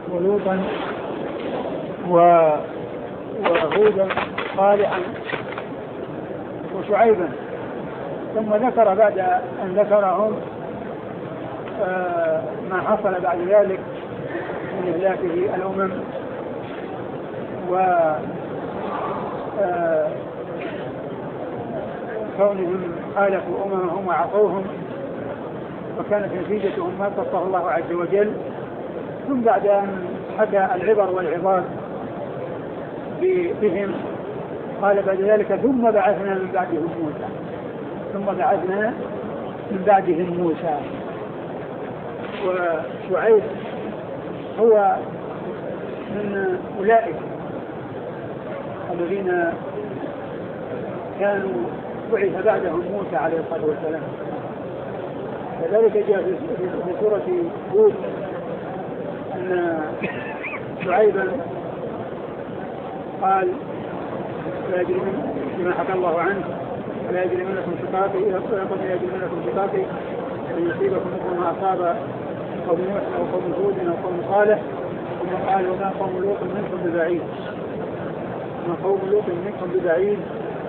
ولوطا وهودا صالحا وشعيبا، ثم ذكر بعد أن ذكرهم ما حصل بعد ذلك من إهلاكه الأمم كونهم خالفوا أممهم وعصوهم، وكانت نتيجتهم ما قصه الله عز وجل. ثم بعد أن حكى العبر والعظات بهم قال بعد ذلك ثم بعثنا من بعدهم موسى. وشعيب هو من أولئك الذين كانوا بعث بعدهم موسى عليه الصلاة والسلام. كذلك جاء في سورة هود أن شعيبا قال لا يجري بما حكى الله عنه ولا يجري منكم شقاقي أن يصيبكم مثل ما أصاب قوم نوح أو قوم هود أو قوم صالح. ثم قال وما قوم لوط منكم ببعيد.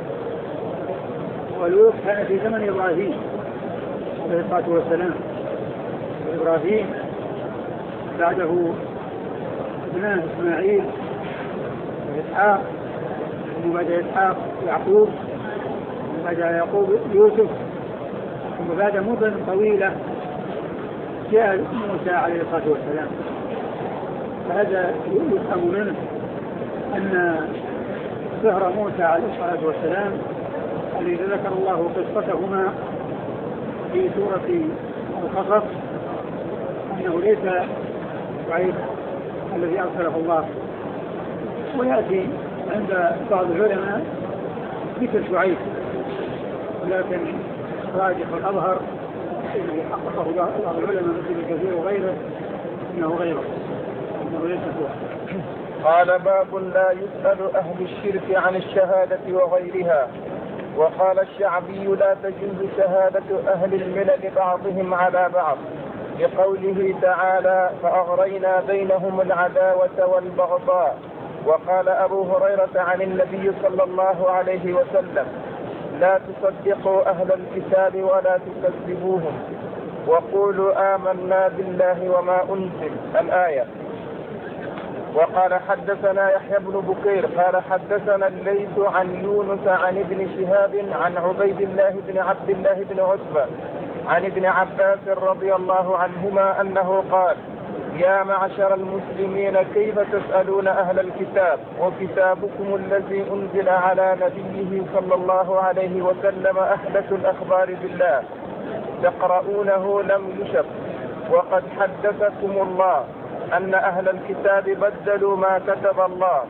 ولوط كان في زمن إبراهيم عليه الصلاة والسلام. إبراهيم بعده ابناه إسماعيل وإسحاق، ثم بعد إسحاق يعقوب، ثم بعد يعقوب يوسف، ثم بعد مدة طويلة جاء موسى عليه الصلاة والسلام. فهذا يفهم منه أن ظهر موسى عليه الصلاة والسلام الذي ذكر الله قصتهما في سورة القصص أنه ليس شعيب الذي أرسله الله. ويأتي عند بعض العلماء مثل شعيب، ولكن راجح الأظهر الذي حققه بعض العلماء مثل كثير وغيره إنه ليس هو. قال باب لا يسأل أهل الشرك عن الشهادة وغيرها. وقال الشعبي لا تجوز شهادة أهل الملل بعضهم على بعض لقوله تعالى فأغرينا بينهم العداوة والبغضاء. وقال أبو هريرة عن النبي صلى الله عليه وسلم لا تصدقوا أهل الكتاب ولا تكذبوهم وقولوا آمنا بالله وما أنزل الآية. وقال حدثنا يحيى بن بكير قال حدثنا الليث عن يونس عن ابن شهاب عن عبيد الله بن عبد الله بن عتبة عن ابن عباس رضي الله عنهما أنه قال يا معشر المسلمين كيف تسألون أهل الكتاب وكتابكم الذي أنزل على نبيه صلى الله عليه وسلم أحدث الأخبار بالله تقرؤونه لم يشب وقد حدثكم الله أن أهل الكتاب بدلوا ما كتب الله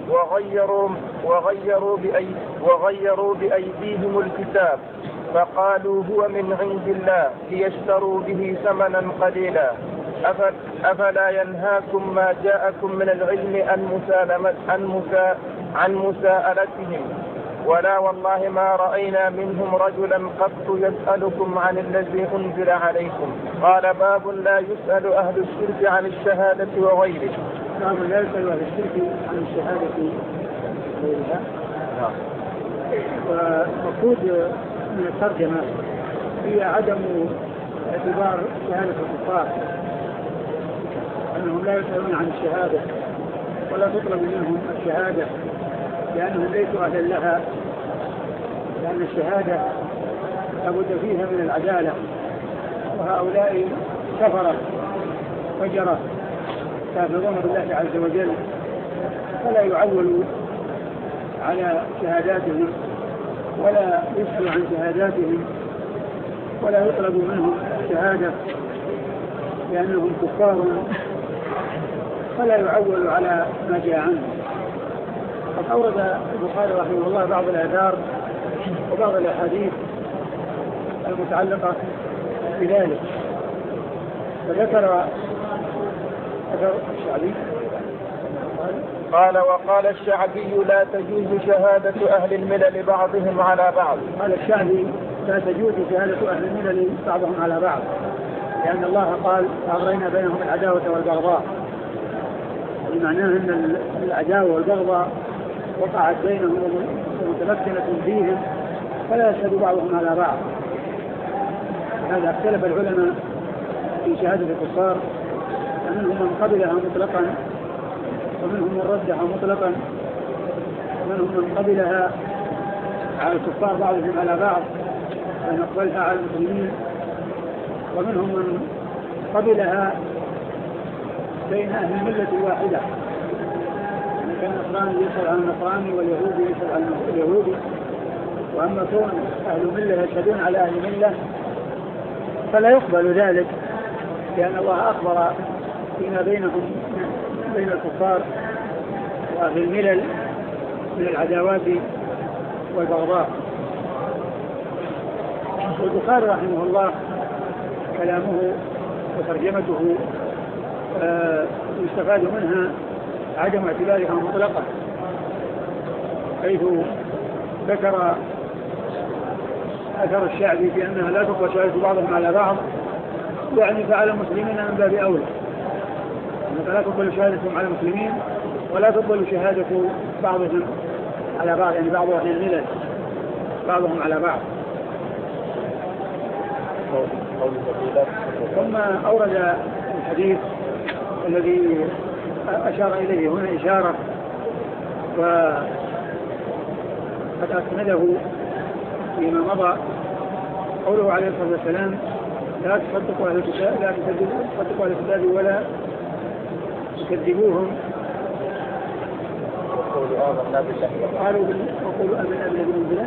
وغيروا بأيديهم الكتاب فقالوا هو من عند الله ليشتروا به ثمنا قليلا أفلا ينهاكم ما جاءكم من العلم عن مساءلتهم ولا والله ما رأينا منهم رجلا قط يسألكم عن الذي أنزل عليكم. قال باب لا يسأل أهل الشرك عن الشهادة وغيره. باب لا يسأل أهل الشرك عن الشهادة وغيرها. ومقصود من الترجمة هي عدم اعتبار شهادة الكفار، أنهم لا يسألون عن الشهادة ولا تطلب منهم الشهادة لأنهم ليسوا أهلا لها، لأن الشهادة لابد فيها من العدالة، وهؤلاء كفرة فجرة كافرون بالله عز وجل، فلا يعولوا على شهاداتهم ولا يسأل عن شهاداتهم ولا يطلب منهم الشهادة لأنهم كفار، فلا يعول على ما جاء عنه. قد أورد البخاري رحمه الله بعض الآثار وبعض الأحاديث المتعلقة بذلك، فذكر الشعبي قال وقال الشعبي لا تجوز شهادة أهل الملل بعضهم على بعض. قال الشعبي لا تجوز شهادة أهل الملل بعضهم على بعض، لأن الله قال أغرينا بينهم العداوة والبغضاء، بمعناه أن العداوة والبغضاء وقعت بينهم ومتمكنة فيهم فلا يشهد بعضهم على بعض. هذا اختلف العلماء في شهادة الكفار، فمنهم من قبلها مطلقا ومنهم من ردها مطلقا، ومنهم من قبلها على الكفار بعضهم على بعض ونقبلها على المسلمين، ومنهم من قبلها بين أهل الملة الواحدة، كان النصراني يشهد على النصراني واليهودي يشهد على اليهودي. وأما كون أهل الملة يشهدون على أهل الملة فلا يقبل ذلك، لأن الله أخبر فيما بينهم بين الكفار وأهل الملل من العداوات والبغضاء. والبخاري رحمه الله كلامه وترجمته يستفاد منها عدم اعتبارها مطلقا، حيث ذكر أثر الشعبي بأنها لا تقبل شهادة بعضهم على بعض، يعني فعلى المسلمين من باب أولى، فلا تقبل شهادتهم على المسلمين ولا تقبل شهادة بعضهم على بعض، يعني بعض أهل الملل بعضهم على بعض. ثم أورد الحديث الذي أشار إليه هنا إشارة وقد أسنده فيما مضى، قوله عليه الصلاة والسلام لا تصدقوا أهل الكتاب ولا تكذبوهم وقولوا آمنا بالله وقولوا آمنا بالله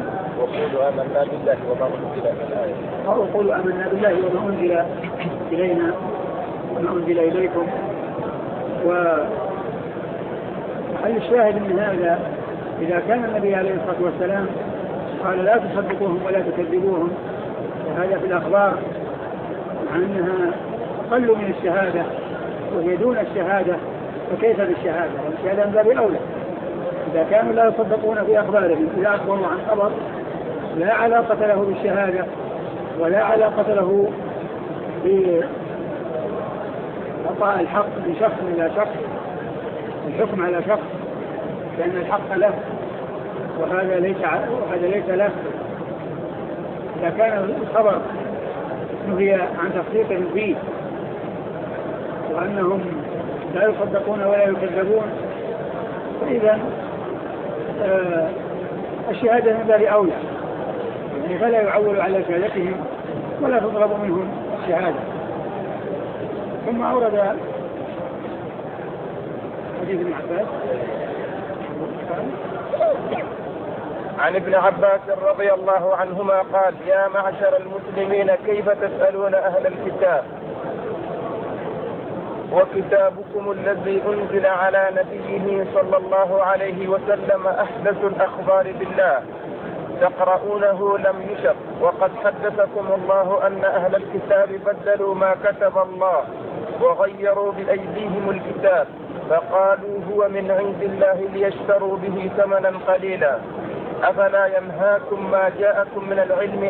وقولوا آمنا بالله وما أنزل إلينا وما أنزل إليكم. وهل الشاهد من هذا إذا كان النبي عليه الصلاة والسلام قال لا تصدقوهم ولا تكذبوهم، وهذا في الأخبار مع أنها أقل من الشهادة وهي دون الشهادة، فكيف بالشهادة؟ الشهادة من باب أولى. إذا كانوا لا يصدقون في أخبارهم، إذا أخبروا عن خبر لا علاقة له بالشهادة ولا علاقة له بإعطاء الحق لشخص إلى شخص، الحكم على شخص لأن الحق له وهذا ليس له. إذا كان الخبر نهي عن تصديقهم فيه وأنهم لا يصدقون ولا يكذبون، فإذا الشهادة من باب أولى، يعني فلا يعول على شهادتهم ولا تطلب منهم الشهادة. ثم أورد حديث ابن عباس عن ابن عباس رضي الله عنهما قال يا معشر المسلمين كيف تسألون أهل الكتاب وكتابكم الذي أنزل على نبيه صلى الله عليه وسلم أحدث الأخبار بالله تقرؤونه لم يشق، وقد حدثكم الله أن أهل الكتاب بدلوا ما كتب الله وغيروا بأيديهم الكتاب فقالوا هو من عند الله ليشتروا به ثمنا قليلا، أفلا ينهاكم ما جاءكم من العلم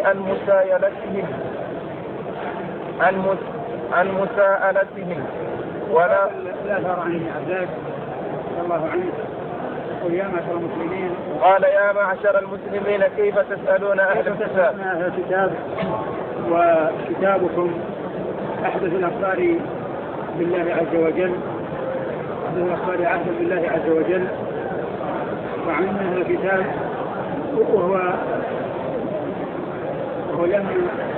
عن مساءلتهم ولا أثر عن ابن عباس رضي الله عنه قال يا معشر المسلمين كيف تسألون أهل الكتاب وكتابكم أحدث الأخبار بالله عز وجل، أحدث الأخبار عهدا بالله عز وجل، وعنها الكتاب وهو لم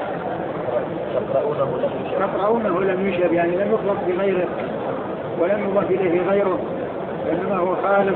تقرؤونه لم يشب، يعني لم يخلق بغيره ولم يضاف إليه غيره، وإنما هو خالق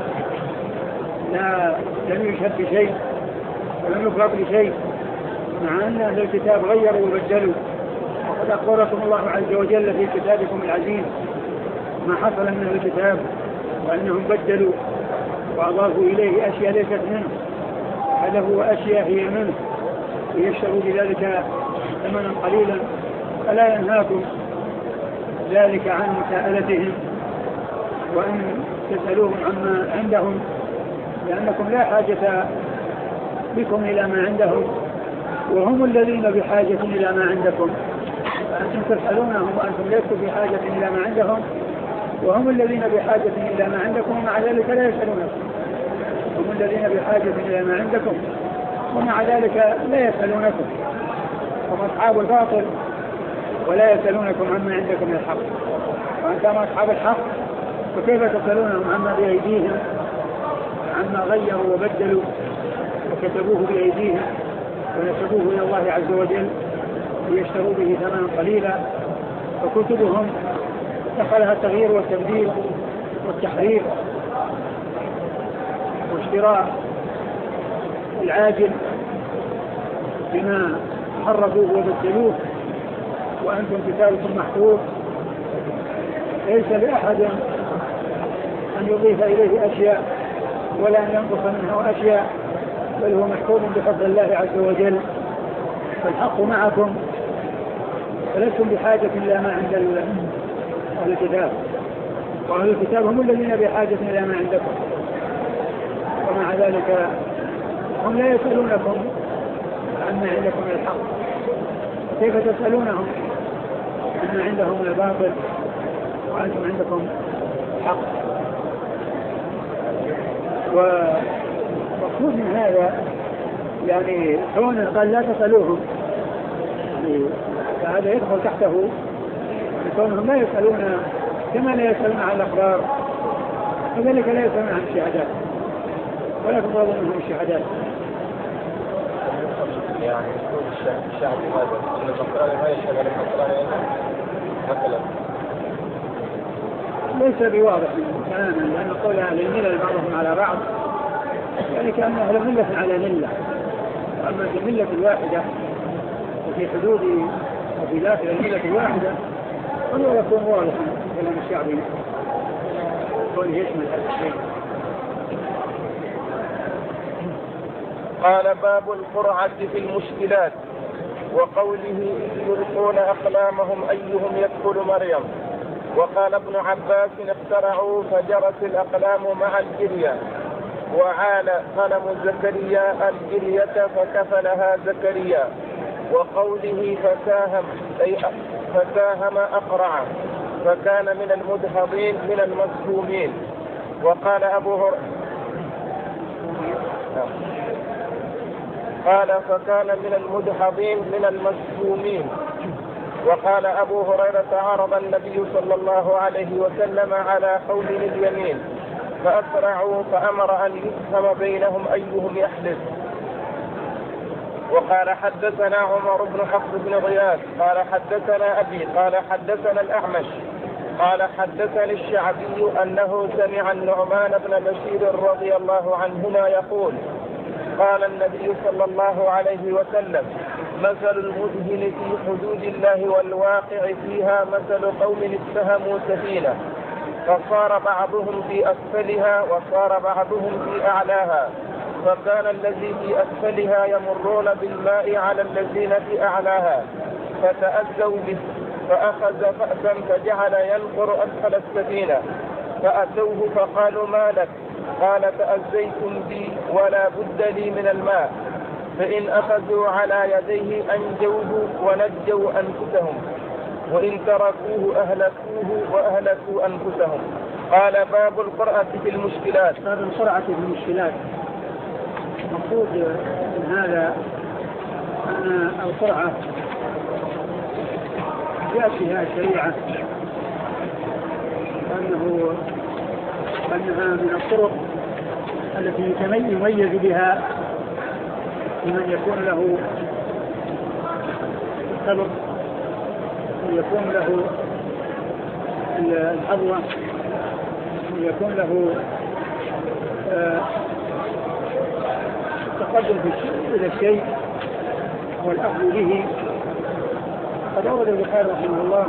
لم يشب بشيء ولم يخلق بشيء، مع أن أهل الكتاب غيروا وبدلوا. وقد أخبركم الله عز وجل في كتابكم العزيز ما حصل من أهل الكتاب وأنهم بدلوا وأضافوا إليه أشياء ليست منه، هذا هو أشياء هي منه ويشتروا بذلك ثمنا قليلا، فلا ينهاكم ذلك عن مساءلتهم وأن تسألوهم عما عندهم، لأنكم لا حاجة بكم إلى ما عندهم وهم الذين بحاجة إلى ما عندكم، فأنتم تسألونهم وأنتم لستم بحاجة إلى ما عندهم، وهم الذين بحاجة إلى ما عندكم ومع ذلك لا يسألونكم. هم الذين بحاجة إلى ما عندكم ومع ذلك لا يسألونكم. هم أصحاب الباطل ولا يسألونكم عما عندكم من الحق. وأنتم أصحاب الحق فكيف تسألونهم عما بأيديهم عما غيروا وبدلوا وكتبوه بأيديهم ونسبوه إلى الله عز وجل ليشتروا به ثمنا قليلا، فكتبهم دخلها التغيير والتبديل والتحريف واشتراء العاجل بما حرفوه وبدلوه، وأنتم كتابكم محفوظ ليس لأحد أن يضيف إليه أشياء ولا أن ينقص منه أشياء، بل هو محفوظ بفضل الله عز وجل. فالحق معكم فلستم بحاجة إلى ما عند أهل الكتاب، وأهل الكتاب هم الذين بحاجة إلى ما عندكم، ومع ذلك هم لا يسألونكم عما عندكم من الحق. كيف تسألونهم عما عندهم من الباطل وأنتم عندكم حق؟ ومقصود من هذا يعني كون قال لا تسألوهم، يعني فهذا يدخل تحته كونهم لا يسألون كما لا يسألون عن الأخبار، وذلك لا يسألون عن الشهادات ولا تفضل منهم الشهادات. يعني يقول الشعب هذا إن النصراني ما يشهد على النصراني مثلا ليس بواضح تماما، لأن قول أهل الملل بعضهم على بعض يعني كأن أهل ملة على ملة، أما في الملة الواحدة وفي حدود وفي داخل الملة الواحدة فهو يكون واضحا كلام الشعبي قول يشمل هذا الشيء. قال باب القرعة في المشكلات وقوله يلقون أقلامهم أيهم يدخل مريم. وقال ابن عباس اخترعوا فجرت الأقلام مع الجرية، وعال قلم زكريا الجرية فكفلها زكريا. وقوله فساهم أقرع فكان من المدحضين من المسهومين. وقال قال فكان من المدحضين من المسهومين. وقال أبو هريرة عرض النبي صلى الله عليه وسلم على قوله اليمين فأسرعوا فأمر أن يسهم بينهم أيهم يحلف. وقال حدثنا عمر بن حفص بن غياث قال حدثنا أبي قال حدثنا الأعمش قال حدثني الشعبي أنه سمع النعمان بن بشير رضي الله عنهما يقول قال النبي صلى الله عليه وسلم مثل المدهن في حدود الله والواقع فيها مثل قوم اتهموا سفينة فصار بعضهم في أسفلها وصار بعضهم في أعلاها، فكان الذي في أسفلها يمرون بالماء على الذين في أعلاها فتأذوا به، فأخذ فأسا فجعل ينقر أسفل السفينة، فأتوه فقالوا ما لك؟ قال تأذيتم بي ولا بد لي من الماء، فإن أخذوا على يديه أنجوه ونجوا أنفسهم، وإن تركوه أهلكوه وأهلكوا أنفسهم. قال باب القرعة في المشكلات. باب القرعة في المشكلات، المقصود من هذا أن القرعة جاءت فيها الشريعة أنها من الطرق التي يميز بها لمن يكون له السبق ويكون له الحظوة ويكون له التقدم إلى الشيء والأخذ به. قد أورد البخاري رحمه الله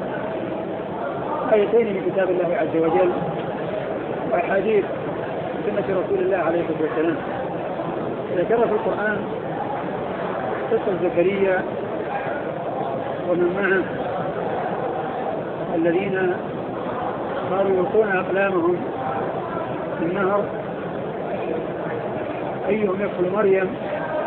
آيتين من كتاب الله عز وجل وأحاديث سنة رسول الله عليه الصلاة والسلام. ذكر في القرآن قصة زكريا ومن معه الذين صاروا يلقون أقلامهم في النهر أيهم يدخل مريم،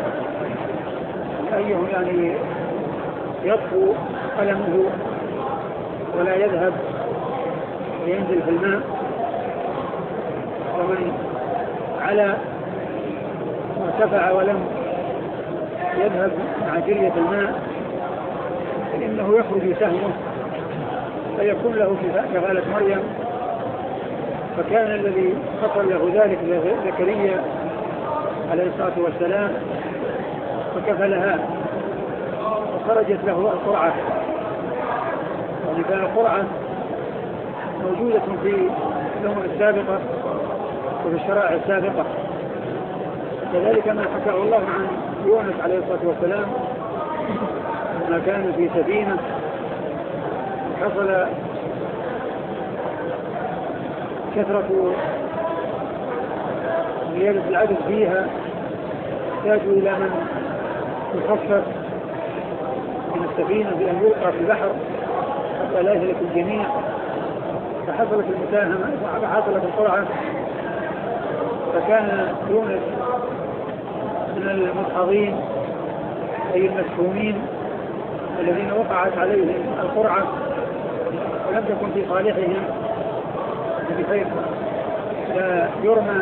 أيهم يعني يطفو قلمه ولا يذهب وينزل في الماء، ومن على وارتفع ولم يذهب مع جرية الماء فإنه يخرج سهمه فيكون له كفالة مريم. فكان الذي حصل له ذلك زكريا عليه الصلاة والسلام فكفلها وخرجت له القرعة. يعني القرعة موجودة في الأمم السابقة وفي الشرائع السابقة. كذلك ما حكاه الله عن يونس عليه الصلاة والسلام ما كان في سفينة حصل كثرة زيادة العدد فيها يحتاج إلى من يخفف من السفينة بأن يلقى في البحر حتى لا يهلك الجميع. فحصلت المساهمة حصلت القرعة فكان يونس من المدحضين أي المسهومين الذين وقعت عليهم القرعة ولم تكن في صالحهم بخير يرمى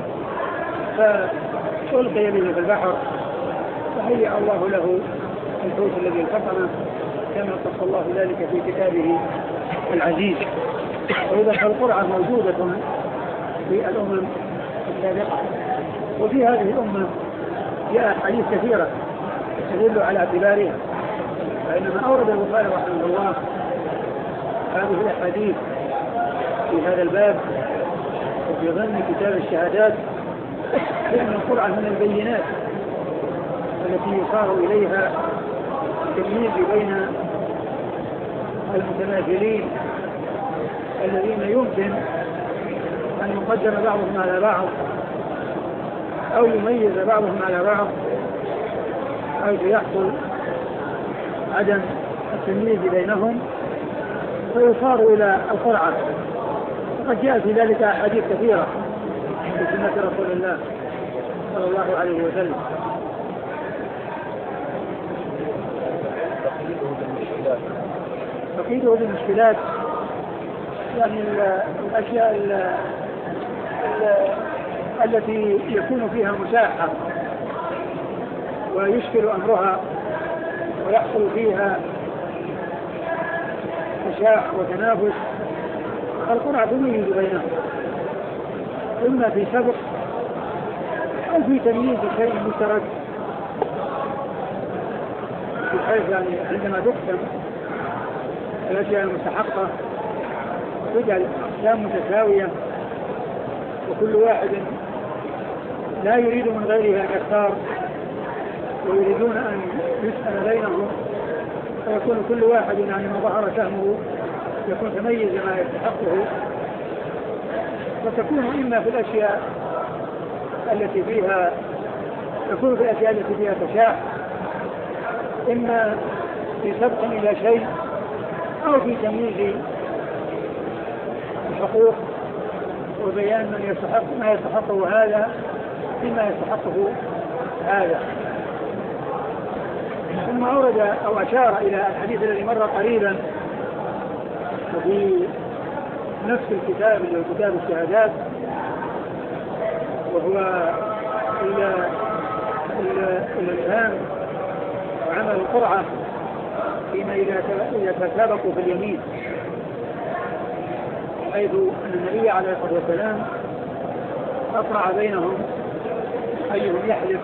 فألقي به في البحر فهيأ الله له الحوت الذي التقمه كما قص الله ذلك في كتابه العزيز. وإذا فالقرعة موجودة في الأمم السابقة وفي هذه الأمة جاء حديث كثيرة تدل على اعتبارها. فإنما أورد البخاري رحمه الله هذه الأحاديث في هذا الباب وفي ضمن كتاب الشهادات لأن القرعة من البينات التي يصار إليها التمييز بين المتماثلين الذين يمكن أن يقدم بعضهم على بعض أو يميز بعضهم على بعض حيث يحصل عدم التمييز بينهم فيصار إلى القرعة. وقد جاء في ذلك أحاديث كثيرة في سنة رسول الله صلى الله عليه وسلم. تقييده بالمشكلات يعني الأشياء التي يكون فيها مساحة ويشكل أمرها ويحصل فيها تشاع وتنافس القرعة تميز بينهم إما في سبق أو في تمييز شيء مشترك بحيث يعني عندما تقسم الأشياء المستحقة تجعل أقسام متساوية وكل واحد لا يريد من غيره أن يختار ويريدون أن يسأل بينهم فيكون كل واحد يعني ما ظهر سهمه يكون تميز ما يستحقه. وتكون إما في الأشياء التي فيها تكون في الأشياء التي فيها تشاع إما في سبق إلى شيء أو في تمييز الحقوق وبيان من يستحق ما يستحقه هذا فيما يستحقه هذا. ثم أورد أو أشار إلى الحديث الذي مر قريبا وفي نفس الكتاب اللي هو كتاب الشهادات وهو الإلهام وعمل القرعة فيما إذا تسابقوا في اليمين حيث أن النبي عليه الصلاة والسلام أقرع بينهم أيهم يحلف.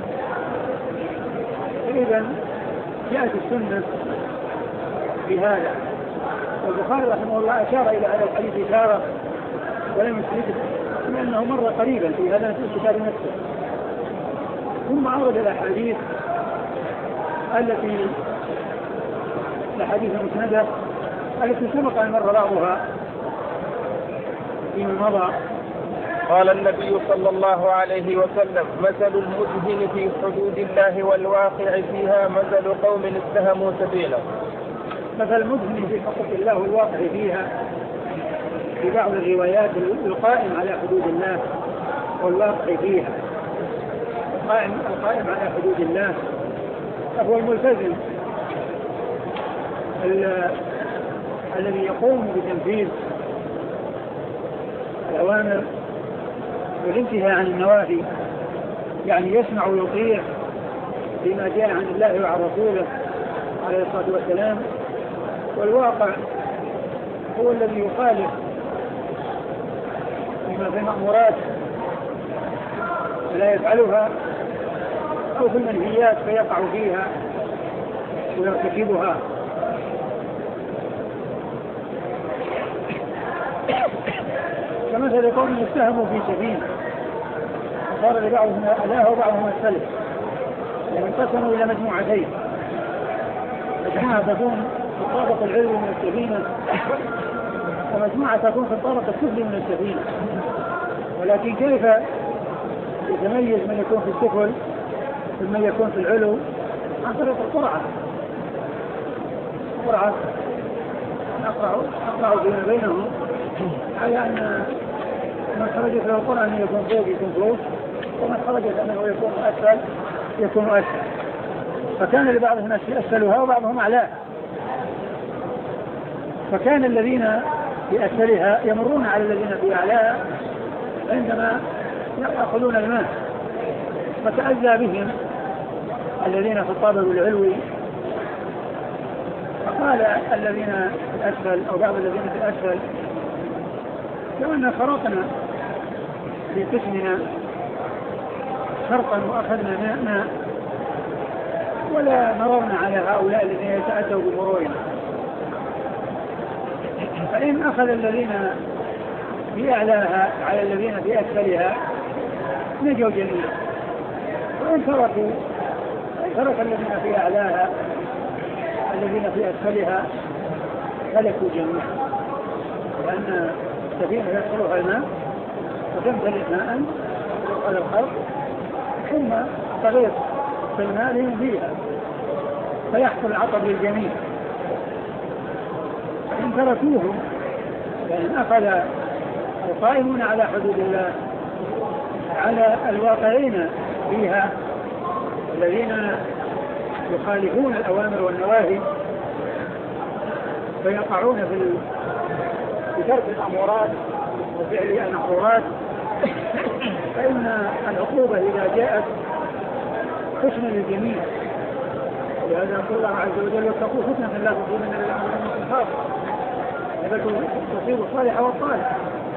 إذن جاءت السنة بهذا. والبخاري رحمه الله أشار إلى هذا الحديث إشارة ولم يسنده لأنه مر قريبا في هذا الكتاب نفسه. ثم أورد الأحاديث التي الأحاديث المسندة التي سبق أن مر بعضها فيما مضى. قال النبي صلى الله عليه وسلم: مثل المدهن في حدود الله والواقع فيها مثل قوم اتهموا سبيله. مثل المدهن في حقوق الله والواقع فيها في بعض الروايات القائم على حدود الله والواقع فيها. القائم على حدود الله فهو الملتزم الذي يقوم بتنفيذ بالأوامر والانتهاء عن النواهي، يعني يسمع ويطيع بما جاء عن الله وعن رسوله عليه الصلاة والسلام. والواقع هو الذي يخالف بما في المأمورات فلا يفعلها، أو في المنهيات فيقع فيها ويرتكبها. كمثل قوم اتهموا في سفينة وصار لبعضهم ألاها وبعضهم السلف، يعني انقسموا إلى مجموعتين، مجموعة تكون في الطابق العلوي من السفينة، ومجموعة تكون في الطابق السفلي من السفينة. ولكن كيف يتميز من يكون في السفل ممن يكون في العلو؟ عن طريق القرعة. القرعة أقرأوا فيما بينهم على أن من خرجت له القرعة أن يكون فوق يكون فوق، ومن خرجت أنه يكون أسفل يكون أسفل. فكان لبعض الناس أسفلها وبعضهم أعلاها، فكان الذين في أسفلها يمرون على الذين في أعلاها عندما يأخذون الماء، فتأذى بهم الذين في الطابق العلوي. فقال الذين في الأسفل أو بعض الذين في الأسفل: لو أن فرطنا في قسمنا شرطا وأخذنا ماء ولا مررنا على هؤلاء الذين يتأتوا بمرورنا، فإن أخذ الذين في أعلاها على الذين في أسفلها نجوا جميعا، وإن ترك الذين في أعلاها الذين في أسفلها هلكوا جميعا، لأن السفينة يدخلها الماء وتمتلئ ماء على الخلق ثم تغيط في الماء لينزيها فيحصل العطب للجميع. فإن تركوهم فإن أخذ القائمون على حدود الله على الواقعين فيها الذين يخالفون الأوامر والنواهي فيقعون في ترك الأمورات وفعل المحظورات، فإن العقوبة إذا جاءت تشمل الجميع. ولهذا يقول الله عز وجل: واتقوا فتنة لا تصيبن إلا الذين خاصة، تصيب الصالح والطالح،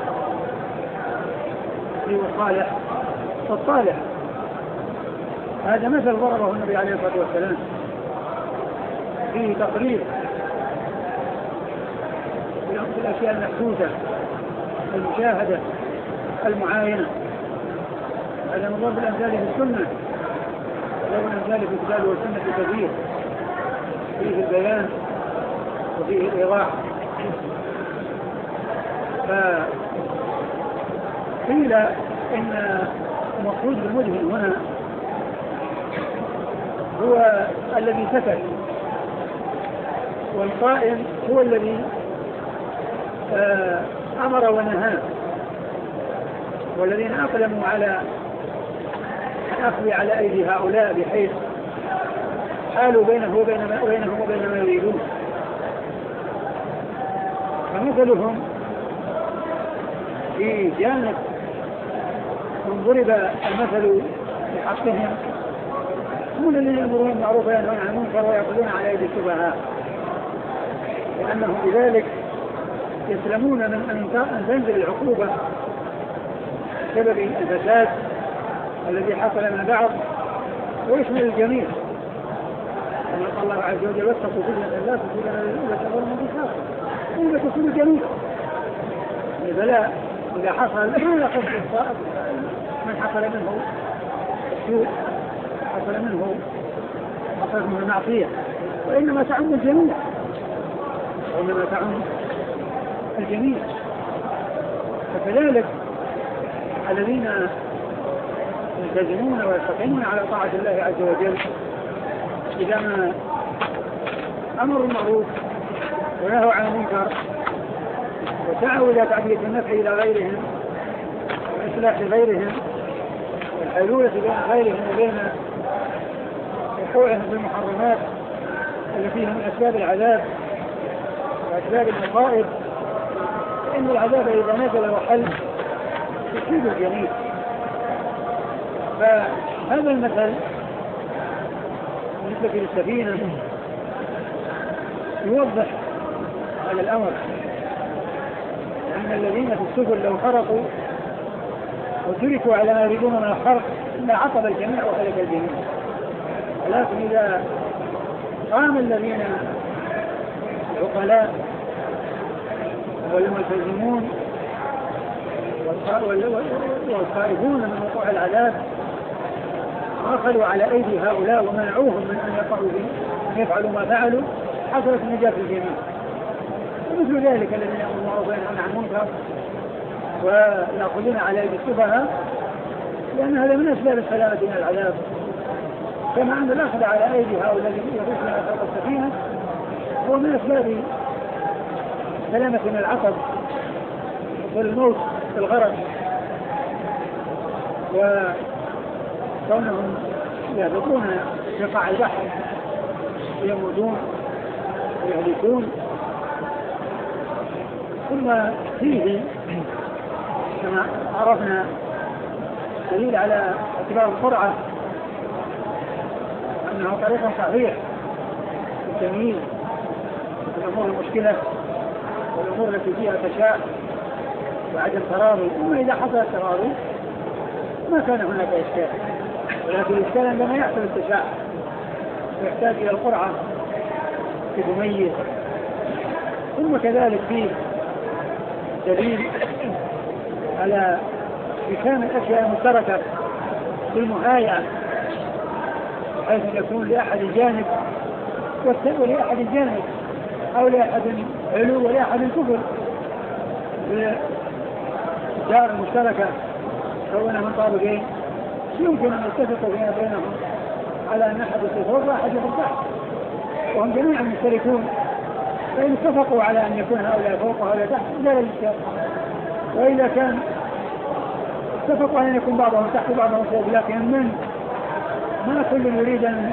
تصيب الصالح والطالح. هذا مثل ضربه النبي عليه الصلاة والسلام فيه تقرير في الأشياء المحسوسة، المشاهدة، المعاينة. هذا من ضرب الأمثال في السنة، ضرب الأمثال في الكتاب والسنة كثير، فيه البيان وفيه الإيضاح. فقيل إن المقصود بالمدهن هنا هو الذي سكت، والقائم هو الذي أمر ونهى، والذين أقدموا على الأخذ على أيدي هؤلاء بحيث حالوا بينهم وبين ما يريدون. فمثلهم في جانب من ضرب المثل في حقهم هم الذين يأمرون بالمعروف وينهون عن المنكر ويأخذون على أيدي السفهاء، لأنهم بذلك يسلمون من أن تنزل العقوبة بسبب الفساد الذي حصل من بعض ويشمل الجميع. كما قال الله عز وجل: واتقوا فتنة لا تصيبن الذين ظلموا بخاصة إنما تصيب الجميع. البلاء إذا حصل لا يخص من حصل منه السوء، حصل منه المعصية، وإنما تعم الجميع، فكذلك الذين يلتزمون ويستقيمون على طاعة الله عز وجل إذا ما أمروا المعروف ونهوا عن المنكر وسعوا إلى تعدية النفع إلى غيرهم وإصلاح غيرهم والحلولة بين غيرهم وبين وقوعهم في المحرمات التي هي من أسباب العذاب وأسباب المصائب، إن العذاب إذا نزل وحل تصيب الجميع. فهذا المثل بالنسبة للسفينة يوضح هذا الأمر، أن الذين في السفن لو خرقوا وتركوا على ما يريدون من الخرق لعطب الجميع وهلك الجميع. ولكن إذا قام الذين العقلاء والملتزمون والخائفون من وقوع العذاب وأخذوا على أيدي هؤلاء ومنعوهم من أن يقعوا أن يفعلوا ما فعلوا، حصلت النجاة الجميع. ومثل ذلك الذين يأمرون بالمعروف وينهون عن المنكر ويأخذون على أيدي السفهاء، لأن هذا من أسباب السلامة من العذاب، كما أن الأخذ على أيدي هؤلاء الذين يغوصون على خلق السفينة هو من أسباب سلامة من العطب والموت في الغرق. وكونهم يهبطون في قاع البحر يموتون ويهلكون. ثم فيه كما عرفنا دليل على اعتبار القرعة أنه طريق صحيح في التمييز الأمور المشكلة والأمور التي فيها تشاء وعدم تراضي. أما إذا حصل التراضي ما كان هناك إشكال، ولكن الإشكال عندما يحصل التشاء ويحتاج إلى القرعة تميز. ثم كذلك فيه دليل على إمكان الأشياء المشتركة في المهاية، حيث يكون لأحد جانب ولأحد جانب، أو لأحد علو ولأحد كفر في الدار المشتركة كونها من طابقين، يمكن أن يتفقوا فيما بينهم على أن أحد يصير فوق وأحد يصير تحت وهم جميعا مشتركون، فإن اتفقوا على أن يكون هؤلاء فوق وهؤلاء تحت زال الاشتراك. وإذا كان اتفقوا على أن يكون بعضهم تحت وبعضهم فوق، لكن من ما كل يريد أن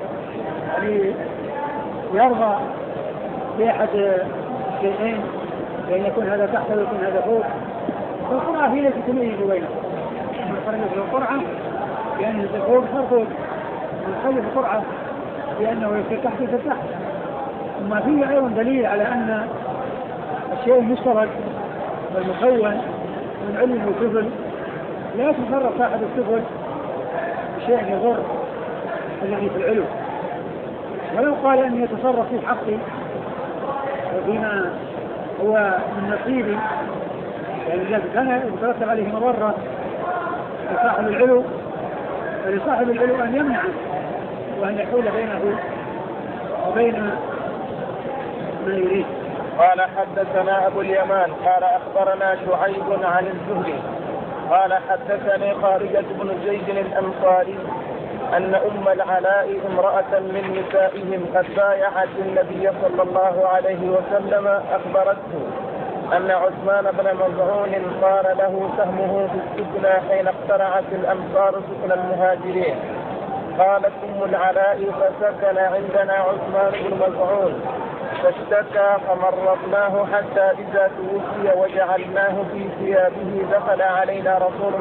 يرضى بأحد شيئين، بأن يكون هذا تحت ويكون هذا فوق، فالقرعة هي التي تميز بينهم. من خرج في القرعة بأنه يصير فوق صار فوق، من خرج في القرعة بأنه يصير تحت يصير تحت. ثم فيه أيضا دليل على أن الشيء المشترك والمكون من علم وسفل لا يتصرف صاحب السفل بشيء يضر الذي في العلو، ولو قال أن يتصرف في حقي وفيما هو من نصيبي، يعني إذا كان يترتب عليه مضرة لصاحب العلو فلصاحب العلو أن يمنعه وأن يحول بينه وبين ما يريد. قال حدثنا أبو اليمان قال أخبرنا شعيب عن الزهري قال حدثني خارجة بن زيد الأنصاري أن أم العلاء امرأة من نسائهم قد بايعت النبي صلى الله عليه وسلم أخبرته أن عثمان بن مظعون صار له سهمه في السكنى حين اقترعت الأمصار سكن المهاجرين. قالت أم العلاء فسكن عندنا عثمان بن مظعون فاشتكى فمرضناه حتى إذا توفي وجعلناه في ثيابه دخل علينا رسول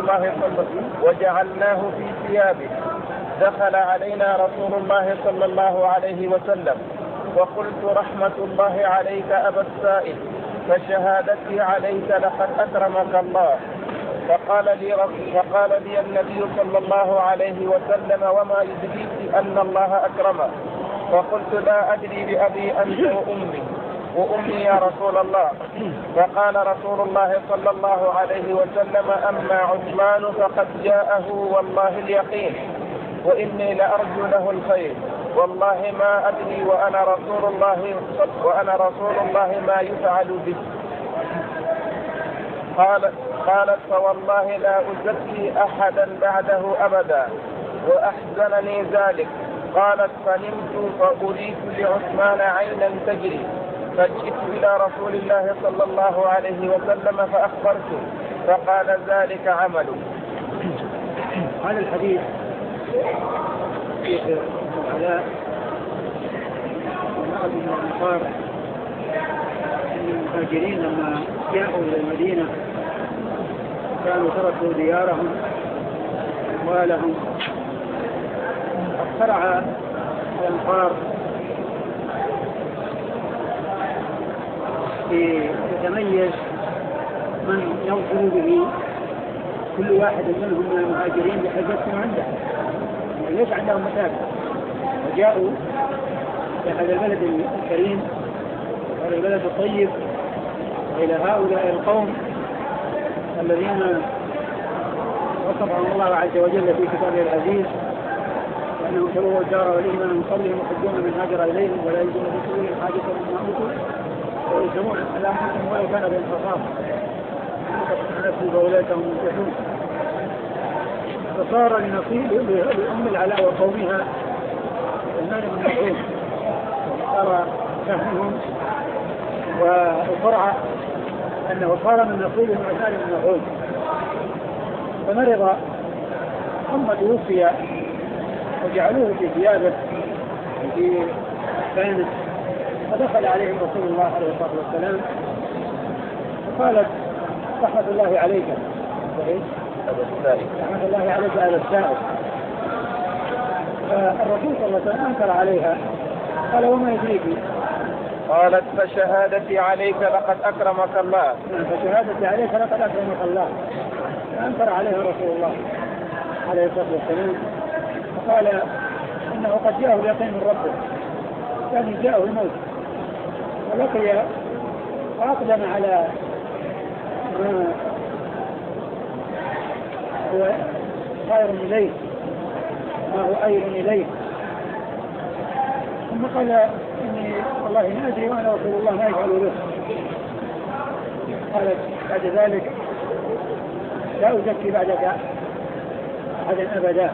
الله صلى الله عليه وسلم وقلت رحمة الله عليك أبا السائل فشهادتي عليك لقد أكرمك الله. فقال لي النبي صلى الله عليه وسلم وما يدريك أن الله أكرمه؟ فقلت لا أدري بأبي أنت وأمي يا رسول الله. فقال رسول الله صلى الله عليه وسلم أما عثمان فقد جاءه والله اليقين وإني لأرجو له الخير والله ما أدري وأنا رسول الله ما يفعل به. قالت فوالله لا أزكي أحدا بعده أبدا وأحزنني ذلك. قالت فنمت فأريد لعثمان عينا تجري فجئت إلى رسول الله صلى الله عليه وسلم فأخبرته فقال ذلك عمله. هذا الحديث في العلاء من الأنصار أن المهاجرين لما جاءوا إلى المدينة كانوا تركوا ديارهم أموالهم. اخترع الأنصار يتميز من يظهر به كل واحد منهم من المهاجرين بحيث يسكن عنده، ليس عندهم مساكن، وجاءوا إلى هذا البلد الكريم وهذا البلد الطيب وإلى هؤلاء القوم الذين وصفهم الله عز وجل في كتابه العزيز وأنهم شروا الدار والإيمان من قبلهم يحبون من هاجر إليهم ولا يجدون في صدورهم حاجة مما أوتوا ويسمون على أنفسهم ولو كان بهم خصاصة نفسه وأولئك هم المفلحون. فصار لأم العلاء وقومها المال من العلوم، صار فهمهم والقرعة أنه صار من نصيبهم المال من العلوم. فمرض ثم توفي وجعلوه في ثيابه في كانت، فدخل عليهم رسول الله عليه الصلاة والسلام فقالت رحمة الله عليك رحمة الله عليك على السائل. فالرسول صلى الله عليه وسلم أنكر عليها قال وما يدريك؟ قالت فشهادتي عليك لقد أكرمك الله. فشهادتي عليك لقد أكرمك الله. فأنكر عليها رسول الله عليه الصلاة والسلام فقال إنه قد جاءه اليقين من ربه، يعني جاءه الموت ولقي وأقدم على ما هو خير إليه ما هو أير إليه. ثم قال إني والله ما أدري وأنا رسول الله ما يفعل به. قالت بعد ذلك لا أزكي بعدك أحدا أبدا.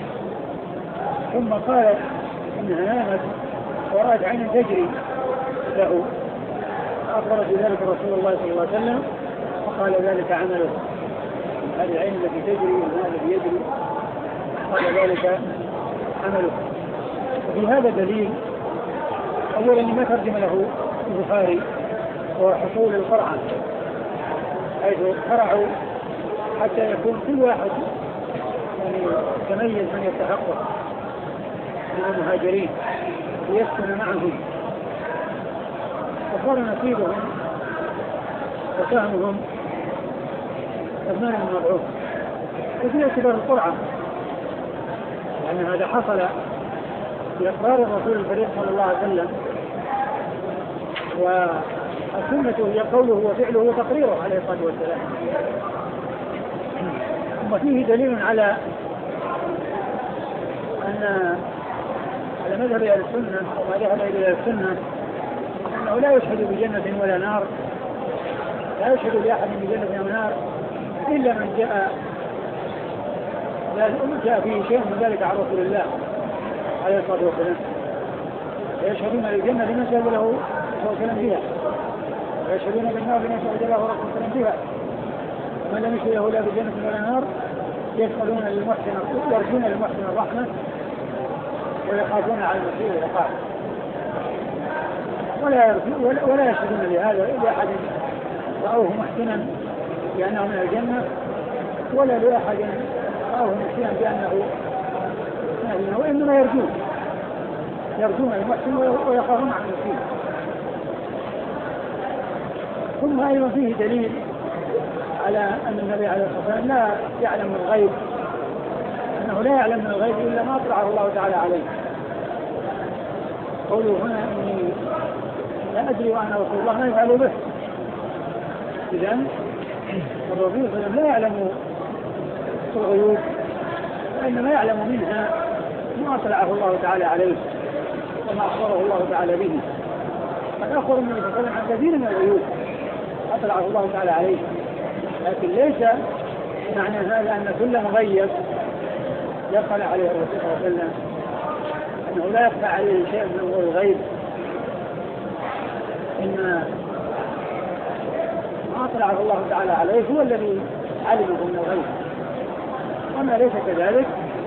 ثم قالت إنها نامت ورأت عين تجري له أخبرت بذلك رسول الله صلى الله عليه وسلم فقال ذلك عمله، هذه العين التي تجري والماء الذي يجري قال ذلك عمله. وفي هذا دليل أولا ما ترجم له البخاري هو حصول القرعة، حيث قرعوا حتى يكون كل واحد يعني تميز من يستحقه من المهاجرين ليسكن معهم، وصار نصيبهم وسهمهم أثمان المبعوث. وفي اعتبار القرعة لأن هذا حصل بإقرار الرسول الكريم صلى الله عليه وسلم، والسنة هي قوله وفعله وتقريره عليه الصلاة والسلام. وفيه دليل على أن على مذهب أهل السنة وما ذهب إلى السنة أنه لا يشهد بجنة ولا نار، لا يشهد لأحد بجنة ولا نار إلا من جاء فيه شيء من ذلك عن رسول الله عليه الصلاة والسلام. يشهدون للجنة لمن شهد له صلى الله عليه وسلم بها، ويشهدون بالنار لمن شهد له رسول الله صلى الله عليه وسلم بها. ومن لم يشهد له لا بجنة ولا نار يسألون للمحسن يرجون للمحسن الرحمة ويخافون على المسيء والعقاب. ولا يشهدون لهذا إلا أحد رأوه محسنا بأنه من الجنة، ولا لأحد رأوه مسيئا بأنه من الجنة، وإنما يرجون المحسن ويخافون على المسيء. ثم أيضا فيه دليل على أن النبي عليه الصلاة والسلام لا يعلم الغيب، أنه لا يعلم من الغيب إلا ما أطلعه الله تعالى عليه. قوله هنا إني لا أدري وأنا رسول الله ما يفعل به. إذن الرسول صلى الله عليه وسلم لا يعلم الغيوب، وإنما يعلم منها ما أطلعه الله تعالى عليه وما أخبره الله تعالى به. قد أخبر النبي صلى الله عليه وسلم عن كثير من الغيوب أطلعه الله تعالى عليه، لكن ليس معنى هذا أن كل مغيب يطلع عليه الرسول صلى الله عليه وسلم أنه لا يخفى عليه شيء من أمور الغيب، إن ما أطلعه الله تعالى عليه هو الذي علمه من الغيب، وما ليس كذلك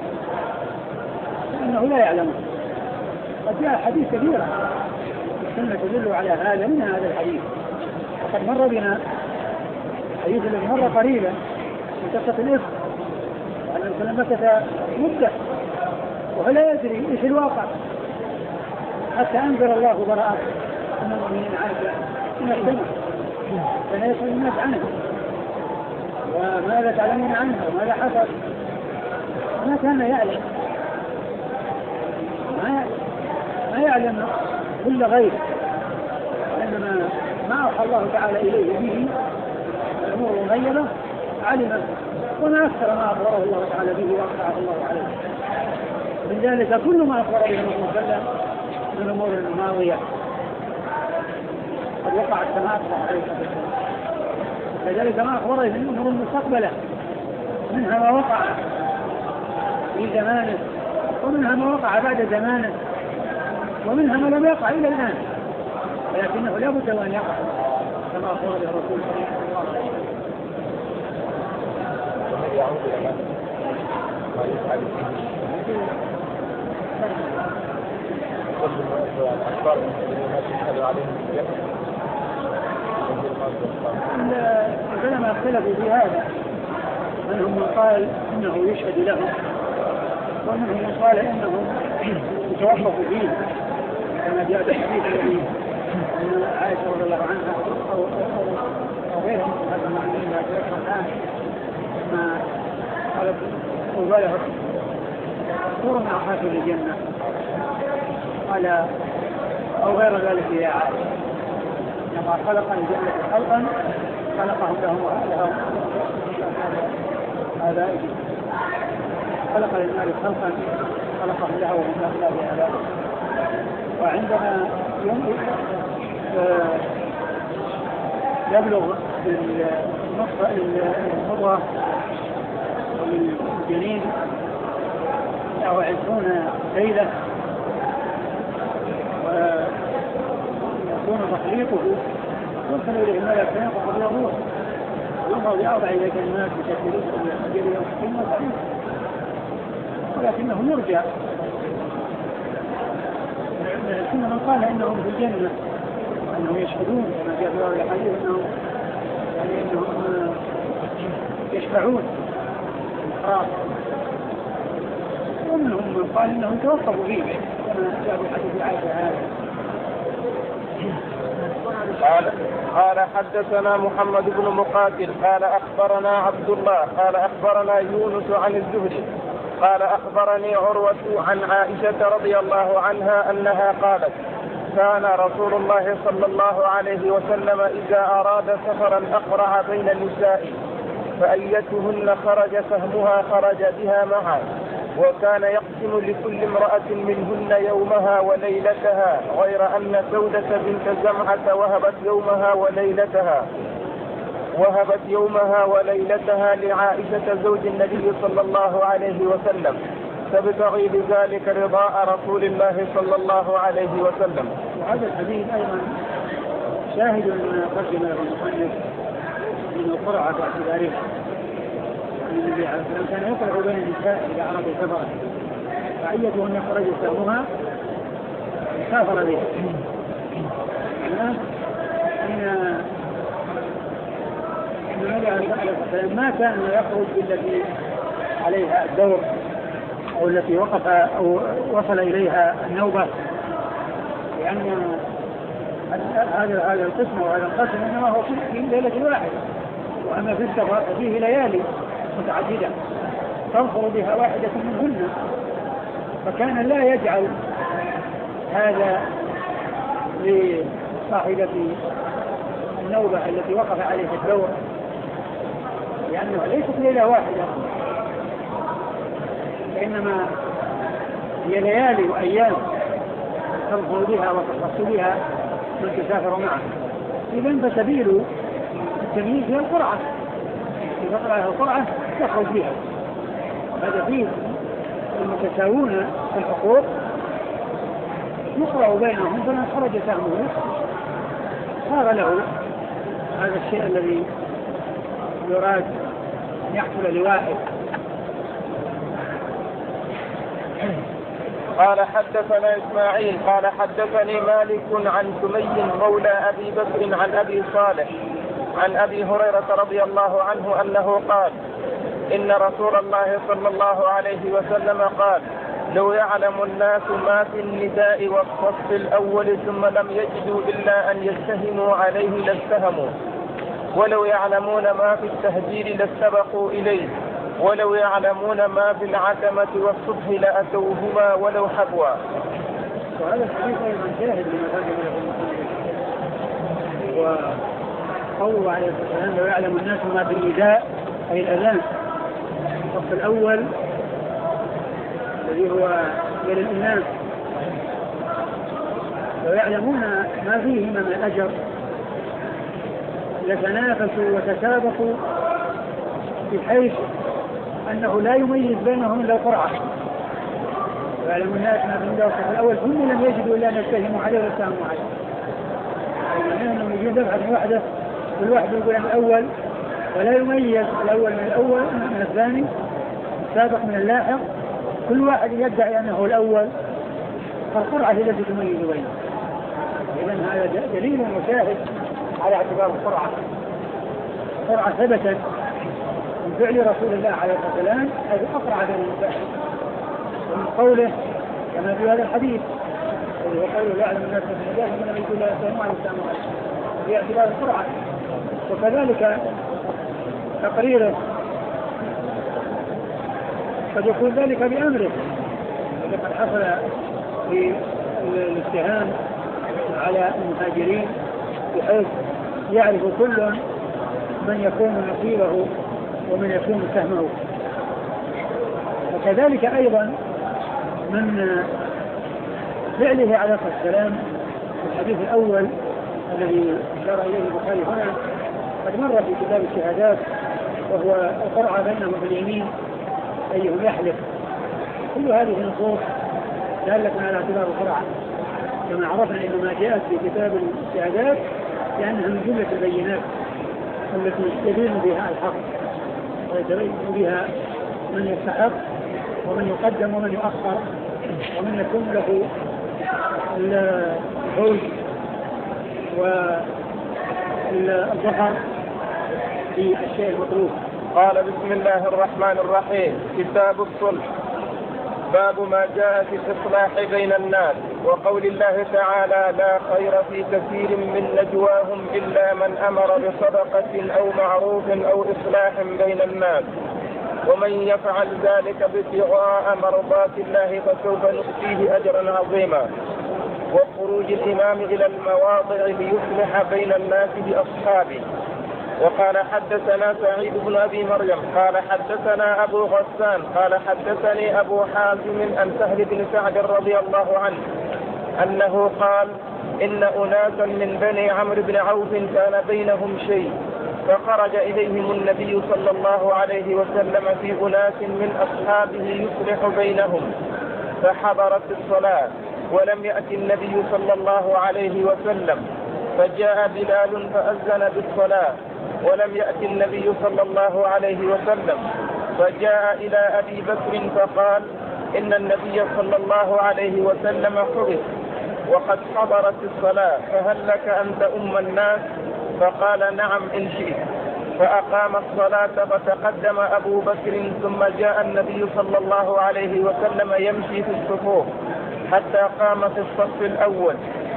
فإنه لا يعلمه. قد جاء حديث كثيرة السنة تدل على هذا من هذا الحديث، وقد مر بنا حديث الذي مر قريبا قصة الإفك أن الإنسان مكث مدة وهو لا يدري إيش الواقع حتى أنزل الله براءة المؤمنين عنه من السماء فلا يسأل الناس عنه وماذا تعلمون عنه وماذا حصل ما كان يعلم ما يعلم كل غير إنما ما أوحى الله تعالى إليه به الأمور المغيبة علمه وما أكثر ما أخبره الله تعالى به وأخبره الله عليه من ذلك كل ما أخبر به النبي صلى الله عليه وسلم من الأمور الماضية قد وقعت كما أخبر عليه الصلاة والسلام كذلك ما أخبره به الأمور المستقبلة منها ما وقع في زمانه ومنها ما وقع بعد زمانه ومنها ما لم يقع إلى الآن ولكنه لا بد أن يقع كما أخبر به الرسول صلى الله عليه وسلم. يعود إلى ما يفعل الأخبار المسلمين تشهد عليهم العلماء اختلفوا في هذا منهم من قال إنه يشهد لهم ومنهم من قال إنه يتوقف فيه كما جاء الحديث الذي أن عائشة رضي الله عنها أو غيرها من هذا المعنى لا تذكر الآن ما قالت وبالغت صورة مع حاكم الجنة قال أو غير ذلك يا عائشة لما خلق الجنة خلقا خلقهم لهم هذا خلق للنار خلقا خلقهم لها وهم لا بهذا. وعندما يبلغ المضغة والجنين 20 ليلة ويكون تخليقه يدخل إليه الملك فينفخ به الروح ويؤمر ب4 كلمات بتكبير الأجل يوم القيامة ولكنه يرجع. ثم من قال إنهم في الجنة وأنهم يشهدون كما جاء في هذا الحديث أنهم يشفعون ومنهم من قال إنهم توقفوا فيه كما جاء في حديث عائشة هذا. قال حدثنا محمد بن مقاتل قال أخبرنا عبد الله قال أخبرنا يونس عن الزهري قال أخبرني عروة عن عائشة رضي الله عنها أنها قالت كان رسول الله صلى الله عليه وسلم إذا أراد سفرا أقرع بين النساء فأيتهن خرج سهمها خرج بها معه وكان يقسم لكل امرأة منهن يومها وليلتها غير أن سودة بنت زمعة وهبت يومها وليلتها لعائشة زوج النبي صلى الله عليه وسلم تبتغي بذلك رضاء رسول الله صلى الله عليه وسلم. وهذا الحديث أيضا شاهد من ترجمة المصنف من القرعة باعتبارها النبي عليه الصلاة والسلام كان يقرع بين النساء إذا أراد سفرا فأيتهن خرج سهمها سافر بها إن النبي عليه الصلاة والسلام ما كان يخرج بالتي عليها الدور أو التي وقف أو وصل إليها النوبة لأن هذا القسم وهذا القسم إنما هو في ليلة واحدة وأما في السفر فيه ليالي متعددة تنفر بها واحدة منهن فكان لا يجعل هذا لصاحبة النوبة التي وقف عليها الدور لأنه ليست ليلة واحدة وإنما هي ليالي وأيام تنفر بها وتخص بها من تسافر معه. إذن فسبيل التمييز هي القرعة إذا قرأها القرعة يخرج بها. هذا فيه المتساوون في الحقوق يقرأ بينهم فمن خرج سهمه صار له هذا الشيء الذي يراد أن يحصل لواحد. قال حدثنا إسماعيل قال حدثني مالك عن سمي مولى أبي بكر عن أبي صالح عن أبي هريرة رضي الله عنه أنه قال: إن رسول الله صلى الله عليه وسلم قال: لو يعلم الناس ما في النداء والصف الأول ثم لم يجدوا إلا أن يستهموا عليه لاستهموا، ولو يعلمون ما في التهجير لاستبقوا إليه، ولو يعلمون ما في العتمة والصبح لأتوهما ولو حبوا. وهذا الحديث أيضا شاهد لما ترجم له المصنف، وقوله عليه الصلاة والسلام: لو يعلم الناس ما في النداء أي الأذان الصف الأول الذي هو غير الإمام، لو يعلمون ما فيه من الأجر لتنافسوا وتسابقوا، بحيث أنه لا يميز بينهم إلا القرعة. ويعلم الناس ما في النداء الصف الأول ثم لم يجدوا إلا أن يستهموا عليه ويستهموا عليه، يعني أنهم يجون دفعة واحدة كل واحد يقول عن الأول ولا يميز الأول من الأول من الثاني، السابق من اللاحق، كل واحد يدعي أنه الأول، فالقرعة هي التي تميز بينهم. إذن هذا دليل وشاهد على اعتبار القرعة. القرعة ثبتت من فعل رسول الله عليه الصلاة والسلام أي أقرع بين النساء، ومن قوله كما في هذا الحديث وقوله: لا يعلم الناس في النداء ثم لم يجدوا إلا أن يستهموا عليه ويستهموا عليه، في اعتبار القرعة. وكذلك تقريره قد يكون ذلك بأمره، لقد حصل في الاتهام على المهاجرين بحيث يعرف كل من يكون نصيبه ومن يكون سهمه. وكذلك أيضا من فعله عليه الصلاة والسلام في الحديث الأول الذي أشار إليه البخاري هنا، قد مر في كتاب الشهادات، وهو القرعة بينهم باليمين أيهم يحلف. كل هذه النصوص دالة على اعتبار القرعة، كما عرفنا أن ما جاءت في كتاب الشهادات لأنها من جملة البينات التي يبين بها الحق ويتبين بها من يستحق ومن يقدم ومن يؤخر ومن يكون له الفوز والظفر في الشيء المطلوب. قال: بسم الله الرحمن الرحيم. كتاب الصلح. باب ما جاء في الإصلاح بين الناس، وقول الله تعالى: لا خير في كثير من نجواهم إلا من أمر بصدقة أو معروف أو إصلاح بين الناس، ومن يفعل ذلك ابتغاء مرضات الله فسوف نؤتيه أجرا عظيما. وخروج الإمام إلى المواضع ليصلح بين الناس بأصحابه. وقال: حدثنا سعيد بن أبي مريم قال: حدثنا أبو غسان قال: حدثني أبو حازم عن سهل بن سعد رضي الله عنه أنه قال: إن أناسا من بني عمرو بن عوف كان بينهم شيء، فخرج إليهم النبي صلى الله عليه وسلم في أناس من أصحابه يصلح بينهم، فحضرت الصلاة ولم يأتي النبي صلى الله عليه وسلم، فجاء بلال فأذن بالصلاة ولم يأتي النبي صلى الله عليه وسلم، فجاء إلى أبي بكر فقال: إن النبي صلى الله عليه وسلم حبس وقد حضرت الصلاة، فهل لك أن تؤم الناس؟ فقال: نعم إن شئت. فأقام الصلاة فتقدم أبو بكر، ثم جاء النبي صلى الله عليه وسلم يمشي في الصفوف حتى قام في الصف الأول،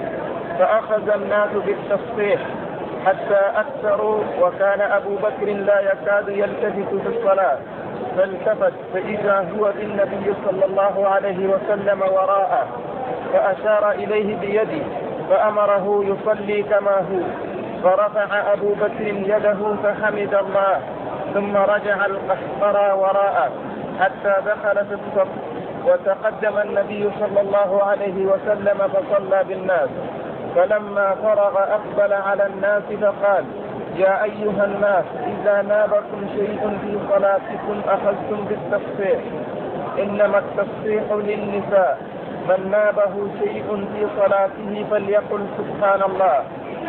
فأخذ الناس بالتصفيح حتى أكثروا، وكان أبو بكر لا يكاد يلتفت في الصلاة، فالتفت فإذا هو بالنبي صلى الله عليه وسلم وراءه، فأشار إليه بيده فأمره يصلي كما هو، فرفع أبو بكر يده فحمد الله، ثم رجع القحطرى وراءه حتى دخل في الصف، وتقدم النبي صلى الله عليه وسلم فصلى بالناس، فلما فرغ أقبل على الناس فقال: يا أيها الناس، إذا نابكم شيء في صلاتكم أخذتم بالتصفيح، إنما التصفيح للنساء، من نابه شيء في صلاته فليقل سبحان الله،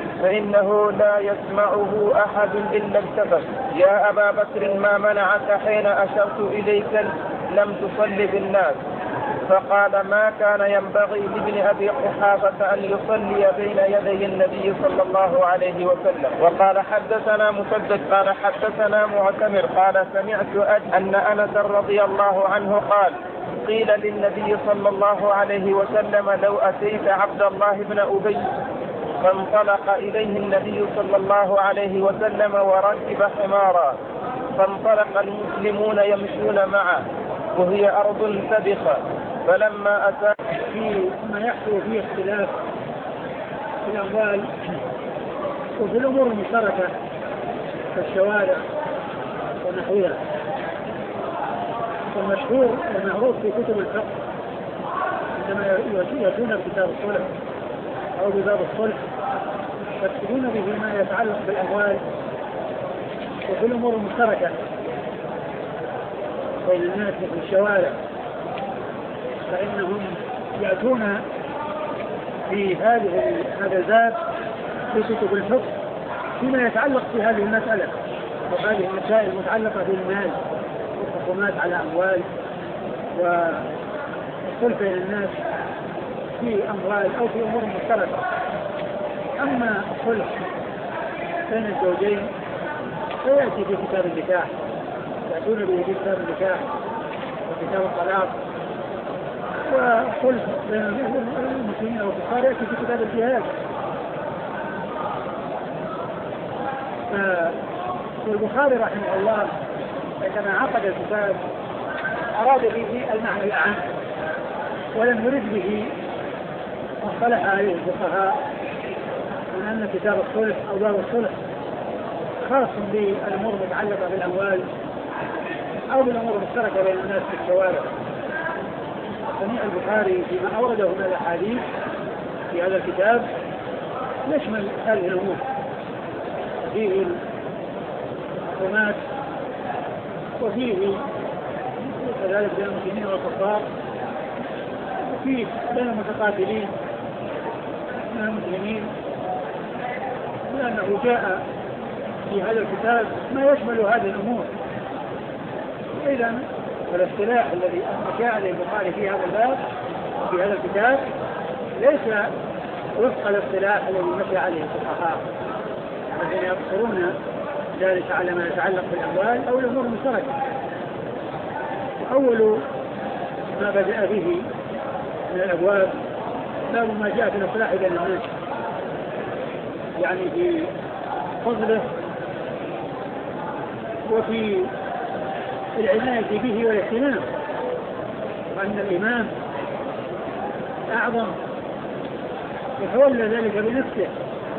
فإنه لا يسمعه أحد إلا التفت. يا أبا بكر، ما منعك حين أشرت إليك لم تصل بالناس؟ فقال: ما كان ينبغي لابن أبي قحافة أن يصلي بين يدي النبي صلى الله عليه وسلم. وقال: حدثنا مسدد قال: حدثنا معتمر قال: سمعت أن أنس رضي الله عنه قال: قيل للنبي صلى الله عليه وسلم: لو أتيت عبد الله بن أبي. فانطلق إليه النبي صلى الله عليه وسلم وركب حمارا، فانطلق المسلمون يمشون معه وهي أرض سبخة. فلما أتى ما يحصل فيه اختلاف في الأموال وفي الأمور المشتركة كالشوارع ونحوها. والمشهور والمعروف في كتب الفقه عندما يأتون بكتاب الصلح أو بباب الصلح يقصدون به ما يتعلق بالأموال وفي الأمور المشتركة بين الناس في الشوارع، فإنهم يأتون في هذا الباب في كتب الفقه فيما يتعلق في هذه المسألة وهذه المسائل المتعلقة بالمال والحكومات على أموال والصلح بين الناس في أموال أو في أمور مشتركة. أما الصلح بين الزوجين فيأتي في كتاب النكاح، يأتون به في كتاب النكاح وكتاب الطلاق. والصلح بين المسلمين والكفار يأتي في كتاب الجهاد. والبخاري رحمه الله عندما عقد الكتاب أراد به المعنى العام ولم يرد به مصطلح عليه الفقهاء من أن كتاب الصلح أو باب الصلح خاص بالأمور المتعلقة بالأموال أو بالأمور المشتركة بين الناس في الشوارع. صنيع البخاري فيما أورده من الأحاديث في هذا الكتاب يشمل هذه الأمور، فيه الحكومات وفيه كذلك بين المسلمين والكفار وفيه بين المتقاتلين من المسلمين، لأنه جاء في هذا الكتاب ما يشمل هذه الأمور. إذن الاصطلاح الذي جاء عليه البخاري في هذا الباب في هذا الكتاب ليس وفق الاصطلاح الذي مشى عليه الفقهاء الذين يقصرون ذلك على ما يتعلق بالأموال أو الأمور المشتركة. أول ما بدأ به من الأبواب باب ما جاء في الاصطلاح بين الناس، يعني في فضله وفي العناية به والاهتمام، وأن الإمام أعظم يتولى ذلك بنفسه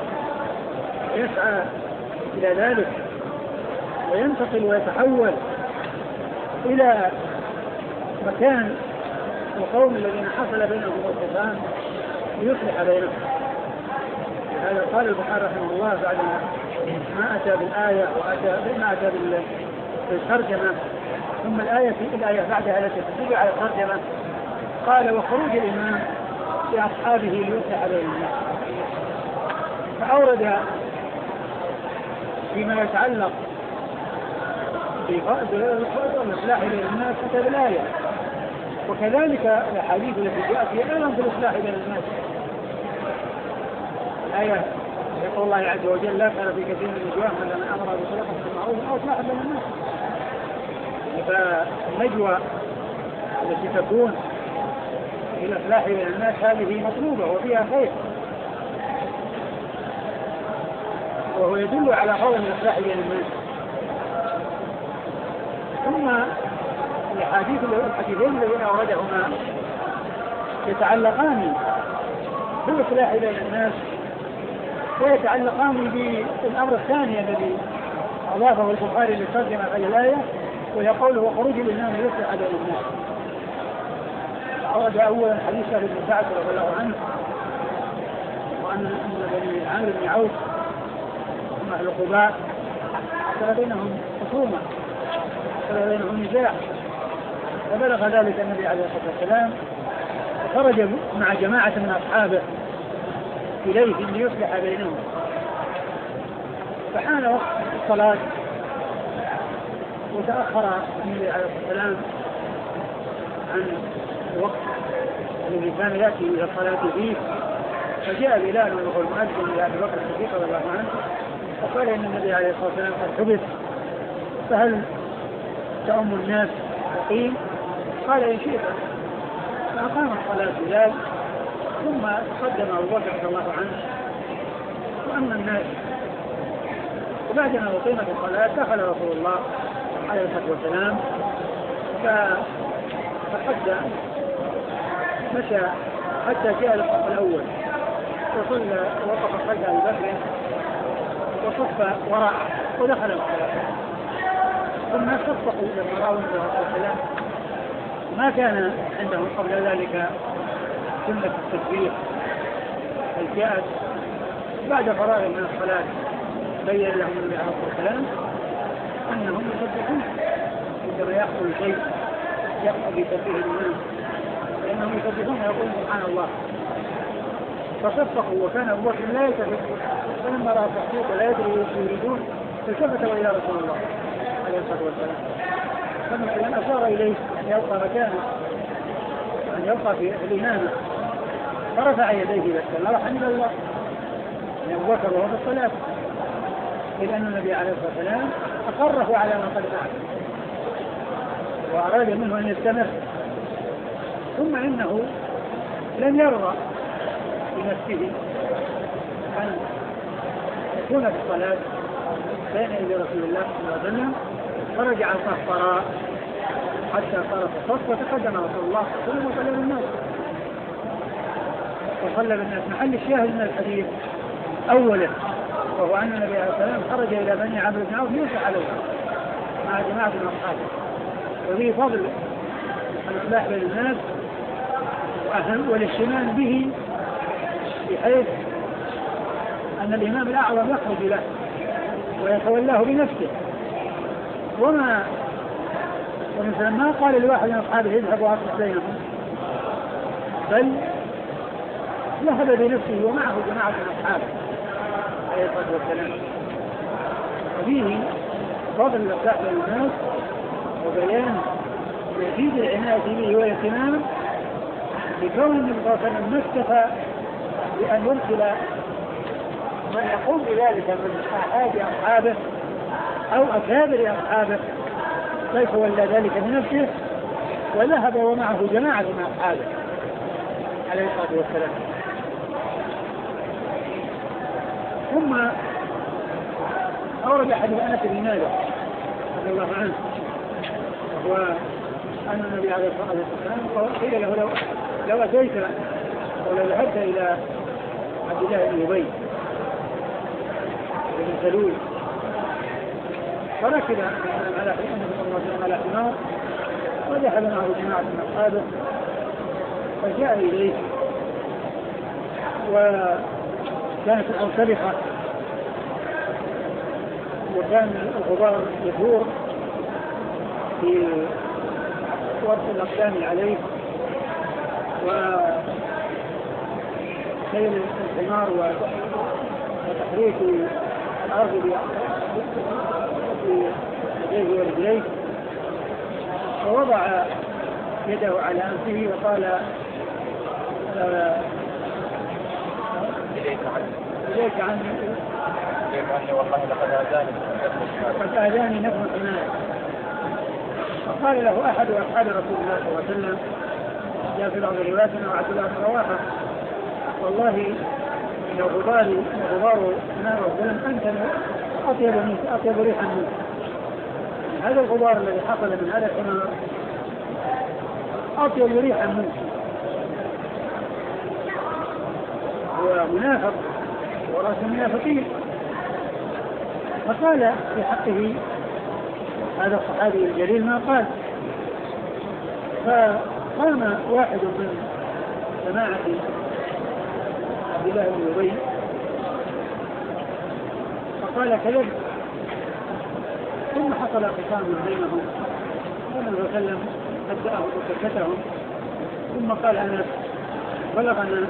يسعى إلى ذلك وينتقل ويتحول إلى مكان القوم الذين حصل بينهم الخصام ليصلح بينهم. هذا قال البخاري رحمه الله بعد ما أتى بالآية ما أتى بالترجمة ثم الآية بعدها التي تدل على الترجمة قال: وخروج الإمام لأصحابه ليصلح بين الناس. فأورد فيما يتعلق بالإصلاح بين الناس أتى بالآية، وكذلك الأحاديث التي جاءت فيها أيضا في الإصلاح بين الناس. الآية يقول الله عز وجل: لا خير في كثير من نجواهم إلا من أمر بصدقة بالمعروف أو إصلاح بين الناس. فالنجوى التي تكون في الإصلاح بين الناس هذه مطلوبة وفيها خير، وهو يدل على فضل الإصلاح بين الناس. ثم الحديثين الذين أوردهما يتعلقان بالإصلاح بين الناس ويتعلقان بالأمر الثاني الذي أضافه البخاري للترجمة في الآية، وهي قوله: وخروج الإمام ليصلح بين الناس. أورد أولا حديث سهل بن سعد رضي الله عنه وأن بني عامر بن عوف هم أهل قباء كان بينهم خصومة كان بينهم نزاع، فبلغ ذلك النبي عليه الصلاة والسلام وخرج مع جماعة من أصحابه إليهم ليصلح بينهم. فحان وقت الصلاة وتأخر النبي عليه الصلاة والسلام عن الوقت الذي كان يأتي إلى الصلاة فيه، فجاء بلال وهو المؤذن إلى أبي بكر الصديق رضي الله عنه فقال إن النبي عليه الصلاة والسلام قد حبس فهل تؤم الناس تقيم؟ قال إن شئت. فأقام الصلاة بلال ثم تقدم أبو بكر رضي الله عنه وأما الناس. وبعدما أقيمت الصلاة دخل رسول الله عليه الصلاة والسلام فحتى مشى حتى جاء الصف الأول وصلى وقف خلف أبي بكر وصف وراءه ودخل الصلاة. ثم صفقوا لما رأوا النبي عليه الصلاة والسلام ما كان عندهم قبل ذلك سنة التكبير، فجاءت بعد فراغ من الصلاة بين لهم النبي عليه الصلاة والسلام أنهم يصدقون عندما يحصل شيء يقتضي تكبير الإمام، لأنهم يصدقون يقولون سبحان الله. فصفقوا وكان أبو بكر لا يلتفت، فلما رأى التصفيق ولا يدري يريدون التفت إلى رسول الله عليه الصلاة والسلام فمثلا أشار إليه أن يبقى مكانه، أن يبقى في الإمامة، فرفع يديه إلى السماء وحمد الله أبو بكر وهو في الصلاة، إذ أن النبي عليه الصلاة والسلام أقره على ما قد فعل وأراد منه أن يستمر. ثم إنه لم يرضى بنفسه أن يكون في الصلاة بين يدي رسول الله صلى الله عليه وسلم، فرجع القهقراء حتى صار في الصف وتقدم رسول الله ثم صلى بالناس وصلى بالناس. محل الشاهد من الحديث أولا وهو أن النبي عليه الصلاة والسلام خرج إلى بني عمرو بن عوف يوسع عليه مع جماعة من أصحابه، وفيه فضل الإصلاح بين الناس والاهتمام به بحيث أن الإمام الأعظم يخرج له ويتولاه بنفسه، ومثلا ما قال لواحد من أصحابه يذهب وأصلح بينهم، بل ذهب بنفسه ومعه جماعة من أصحابه عليه الصلاة والسلام. وفيه فضل الإصلاح بين الناس وبيان يزيد العناية به والاهتمام بكون النبي صلى الله عليه وسلم ما اكتفى بأن يرسل من يقوم بذلك من أحد أصحابه أو أكابر أصحابه، بل تولى ذلك بنفسه وذهب ومعه جماعة من أصحابه عليه الصلاة والسلام. ثم أورد حديث أنس بن مالك رضي الله عنه وهو أن النبي عليه الصلاة والسلام قيل له لو أتيت ولو ذهبت إلى عبد الله بن أبي بن سلول فركب على حمار وذهب معه جماعة من أصحابه فجاء إليه وكانت الأرض سبخة وكان الغبار يدور في ورث الأقدام عليه وسيل الحمار وتحريك الأرض بيده ورجليه، فوضع يده على أنفه وقال إليك عني والله لقد آذاني نفس حمار. فقال له أحد أصحاب رسول الله صلى الله عليه وسلم جاء في بعض رواياتنا وعبد الله بن رواحة والله لو غبار نار وظلم أنت أطيب ريحا منه. هذا الغبار الذي حصل من هذا الحمار أطيب ريحا منه، هو منافق ورأس المنافقين. فقال في حقه هذا الصحابي الجليل ما قال. فقام واحد من جماعة عبد الله بن أبي فقال كذب، ثم حصل خصام بينهم والنبي صلى الله عليه وسلم هدأه وسكتهم، ثم قال أنس بلغنا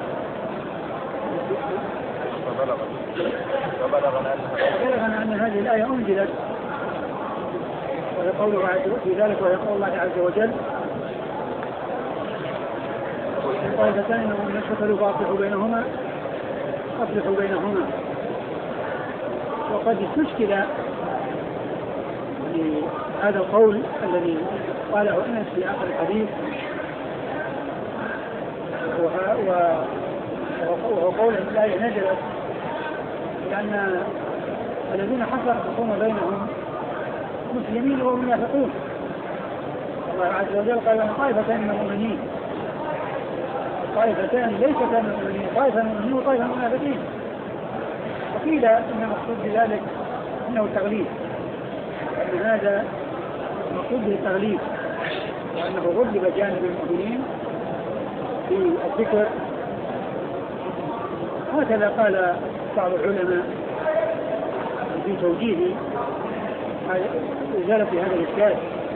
أن هذه الآية أنزلت ويقول في ذلك ويقول الله عز وجل طائفتان من اقتتلوا فأصلحوا بينهما. وقد استشكل لهذا القول الذي قاله أنس في آخر الحديث، وهو قول الآية نزلت لأن الذين حصلوا بينهم مسلمين ومنافقون. الله عز وجل قال أن طائفتان من المؤمنين، طائفتان ليست من المؤمنين، طائفة من المؤمنين وطائفة من المنافقين. وقيل إن المقصود بذلك أنه التغليب، أن هذا المقصود به التغليب، وأنه غلب جانب المؤمنين في الذكر. هكذا قال بعض العلماء في توجيه إزالة هذا الإشكال،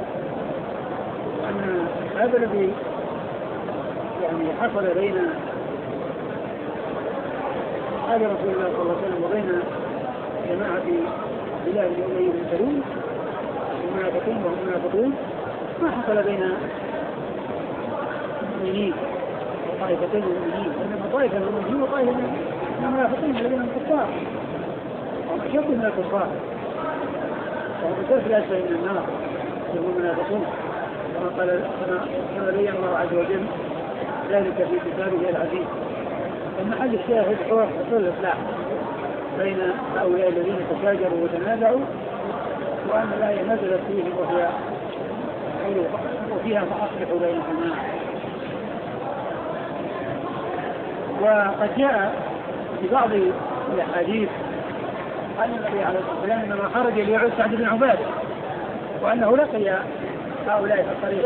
أن هذا الذي يعني حصل بين أصحاب رسول الله صلى الله عليه وسلم وبين جماعة بلال بن أبي بن سلول المنافقين والمنافقون ما حصل بين المؤمنين وطائفتين المؤمنين، إنما طائفة من المؤمنين وطائفة من المنافقين الذين هم كفار هم أشد من الكفار، وهم الدرك الأسفل من النار هم المنافقون، كما بين الله عز وجل ذلك في كتابه العزيز. المحل الشاهد هو حصول الإصلاح بين هؤلاء الذين تشاجروا وتنازعوا، وأن الآية نزلت فيهم وفيها فأصلحوا بينهما. وقد جاء في بعض الأحاديث أن النبي عليه الصلاة والسلام لما خرج ليعود سعد بن عبادة وأنه لقي هؤلاء في الطريق،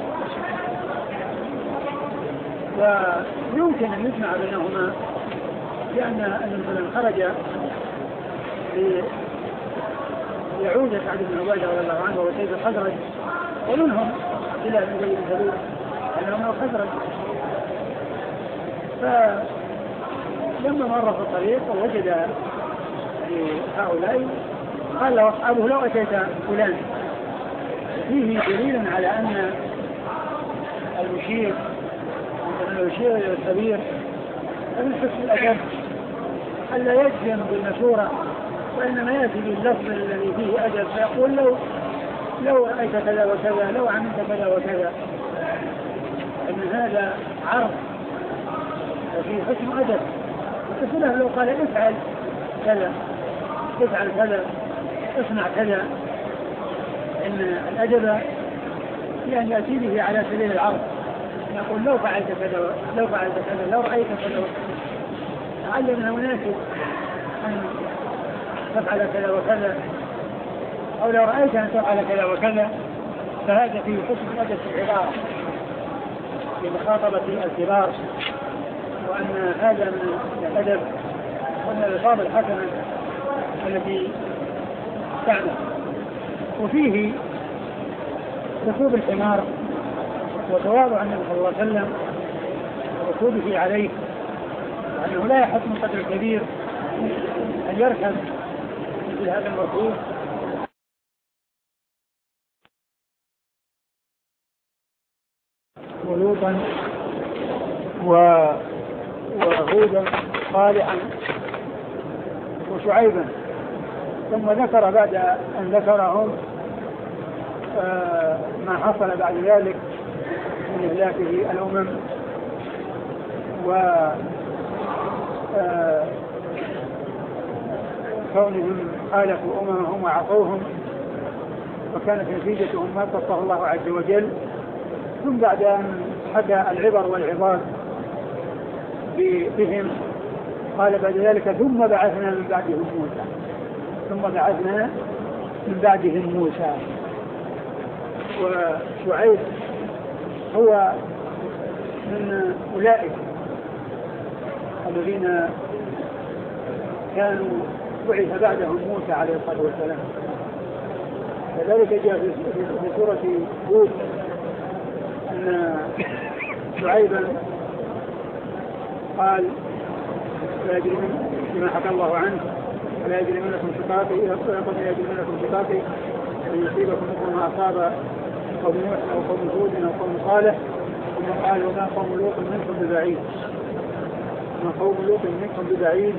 ويمكن أن يجمع بينهما لأن مثلا خرج ليعود سعد بن عبادة رضي الله عنه وسيد الخزرج، ومنهم إلى بن أبي بن سلول أنهم الخزرج. فلما مر في الطريق ووجد هؤلاء قال له أصحابه لو أتيت فلان، فيه دليل على أن المشير إلى الكبير من حسن الأدب ألا يجزم بالمشورة، وإنما يأتي باللفظ الذي فيه أدب فيقول لو رأيت كذا وكذا، لو عملت كذا وكذا، أن هذا عرض وفيه حسن أدب. وكذا لو قال افعل كذا، افعل كذا، اصنع كذا، إن الأدب يعني يأتي به على سبيل العرض، يقول لو فعلت كذا، لو فعلت كذا، لو رأيت كذا، علمنا مناسب أن تفعل كذا وكذا، أو لو رأيت أن تفعل كذا وكذا، فهذا فيه حسن الأدب في العبارة في مخاطبة الكبار، وأن هذا من الأدب ومن الألفاظ الحسنة التي تعمل. وفيه ركوب الحمار وتواضع النبي صلى الله عليه وسلم وركوبه عليه، وأنه لا يحط من قدر الكبير أن يركب مثل هذا المركوب. ولوطا وهودا صالحا وشعيبا، ثم ذكر بعد أن ذكرهم ما حصل بعد ذلك من إهلاكه الأمم كونهم خالفوا أممهم وعصوهم، وكانت نتيجتهم ما قصه الله عز وجل. ثم بعد أن حكى العبر والعظات بهم قال بعد ذلك ثم بعثنا من بعدهم موسى. وشعيب هو من أولئك الذين كانوا بعث بعدهم موسى عليه الصلاة والسلام. كذلك جاء في سورة هود أن شعيبا قال لا يجرمن بما حكى الله عنه ولا يجرمنكم شقاقي أن يصيبكم مثل ما أصاب قوم نوح أو قوم هود أو قوم صالح ثم قال وما قوم لوط منكم ببعيد، ما قوم لوط منكم ببعيد.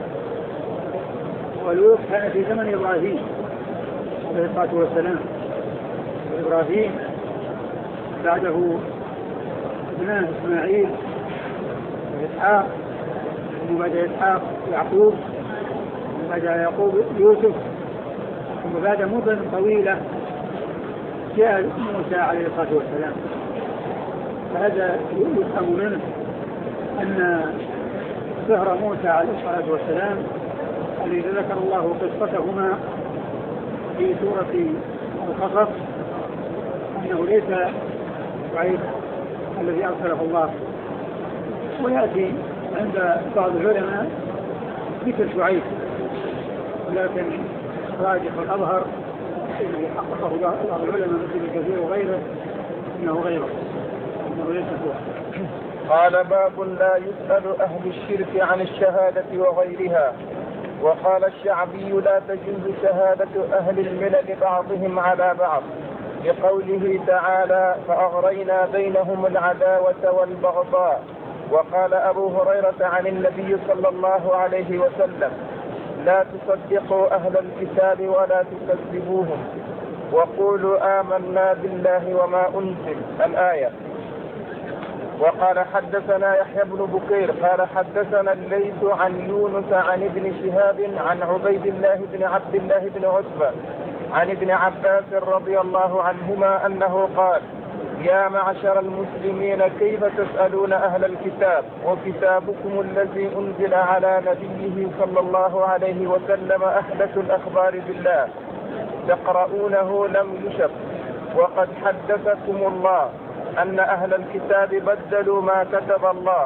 ولوط كان في زمن إبراهيم عليه الصلاة والسلام، وإبراهيم بعده ابناه إسماعيل وإسحاق، ثم بعد إسحاق يعقوب، ثم بعد يعقوب يوسف، ثم بعد مدة طويلة جاء موسى عليه الصلاة والسلام. فهذا يفهم منه أن سهر موسى عليه الصلاة والسلام الذي ذكر الله قصتهما في سورة القصص أنه ليس شعيب الذي أرسله الله. ويأتي عند بعض العلماء ذكر شعيب، ولكن راجح الأظهر الذي حققه بعض العلماء مثل كثير وغيره إنه ليس هو. قال باب لا يسأل أهل الشرك عن الشهادة وغيرها. وقال الشعبي لا تجوز شهادة أهل الملل بعضهم على بعض، لقوله تعالى فأغرينا بينهم العداوة والبغضاء. وقال أبو هريرة عن النبي صلى الله عليه وسلم لا تصدقوا أهل الكتاب ولا تكذبوهم وقولوا آمنا بالله وما أنزل الآية. وقال حدثنا يحيى بن بكير قال حدثنا الليث عن يونس عن ابن شهاب عن عبيد الله بن عبد الله بن عتبة عن ابن عباس رضي الله عنهما أنه قال يا معشر المسلمين كيف تسألون أهل الكتاب وكتابكم الذي أنزل على نبيه صلى الله عليه وسلم أحدث الأخبار بالله تقرؤونه لم يشب، وقد حدثكم الله أن أهل الكتاب بدلوا ما كتب الله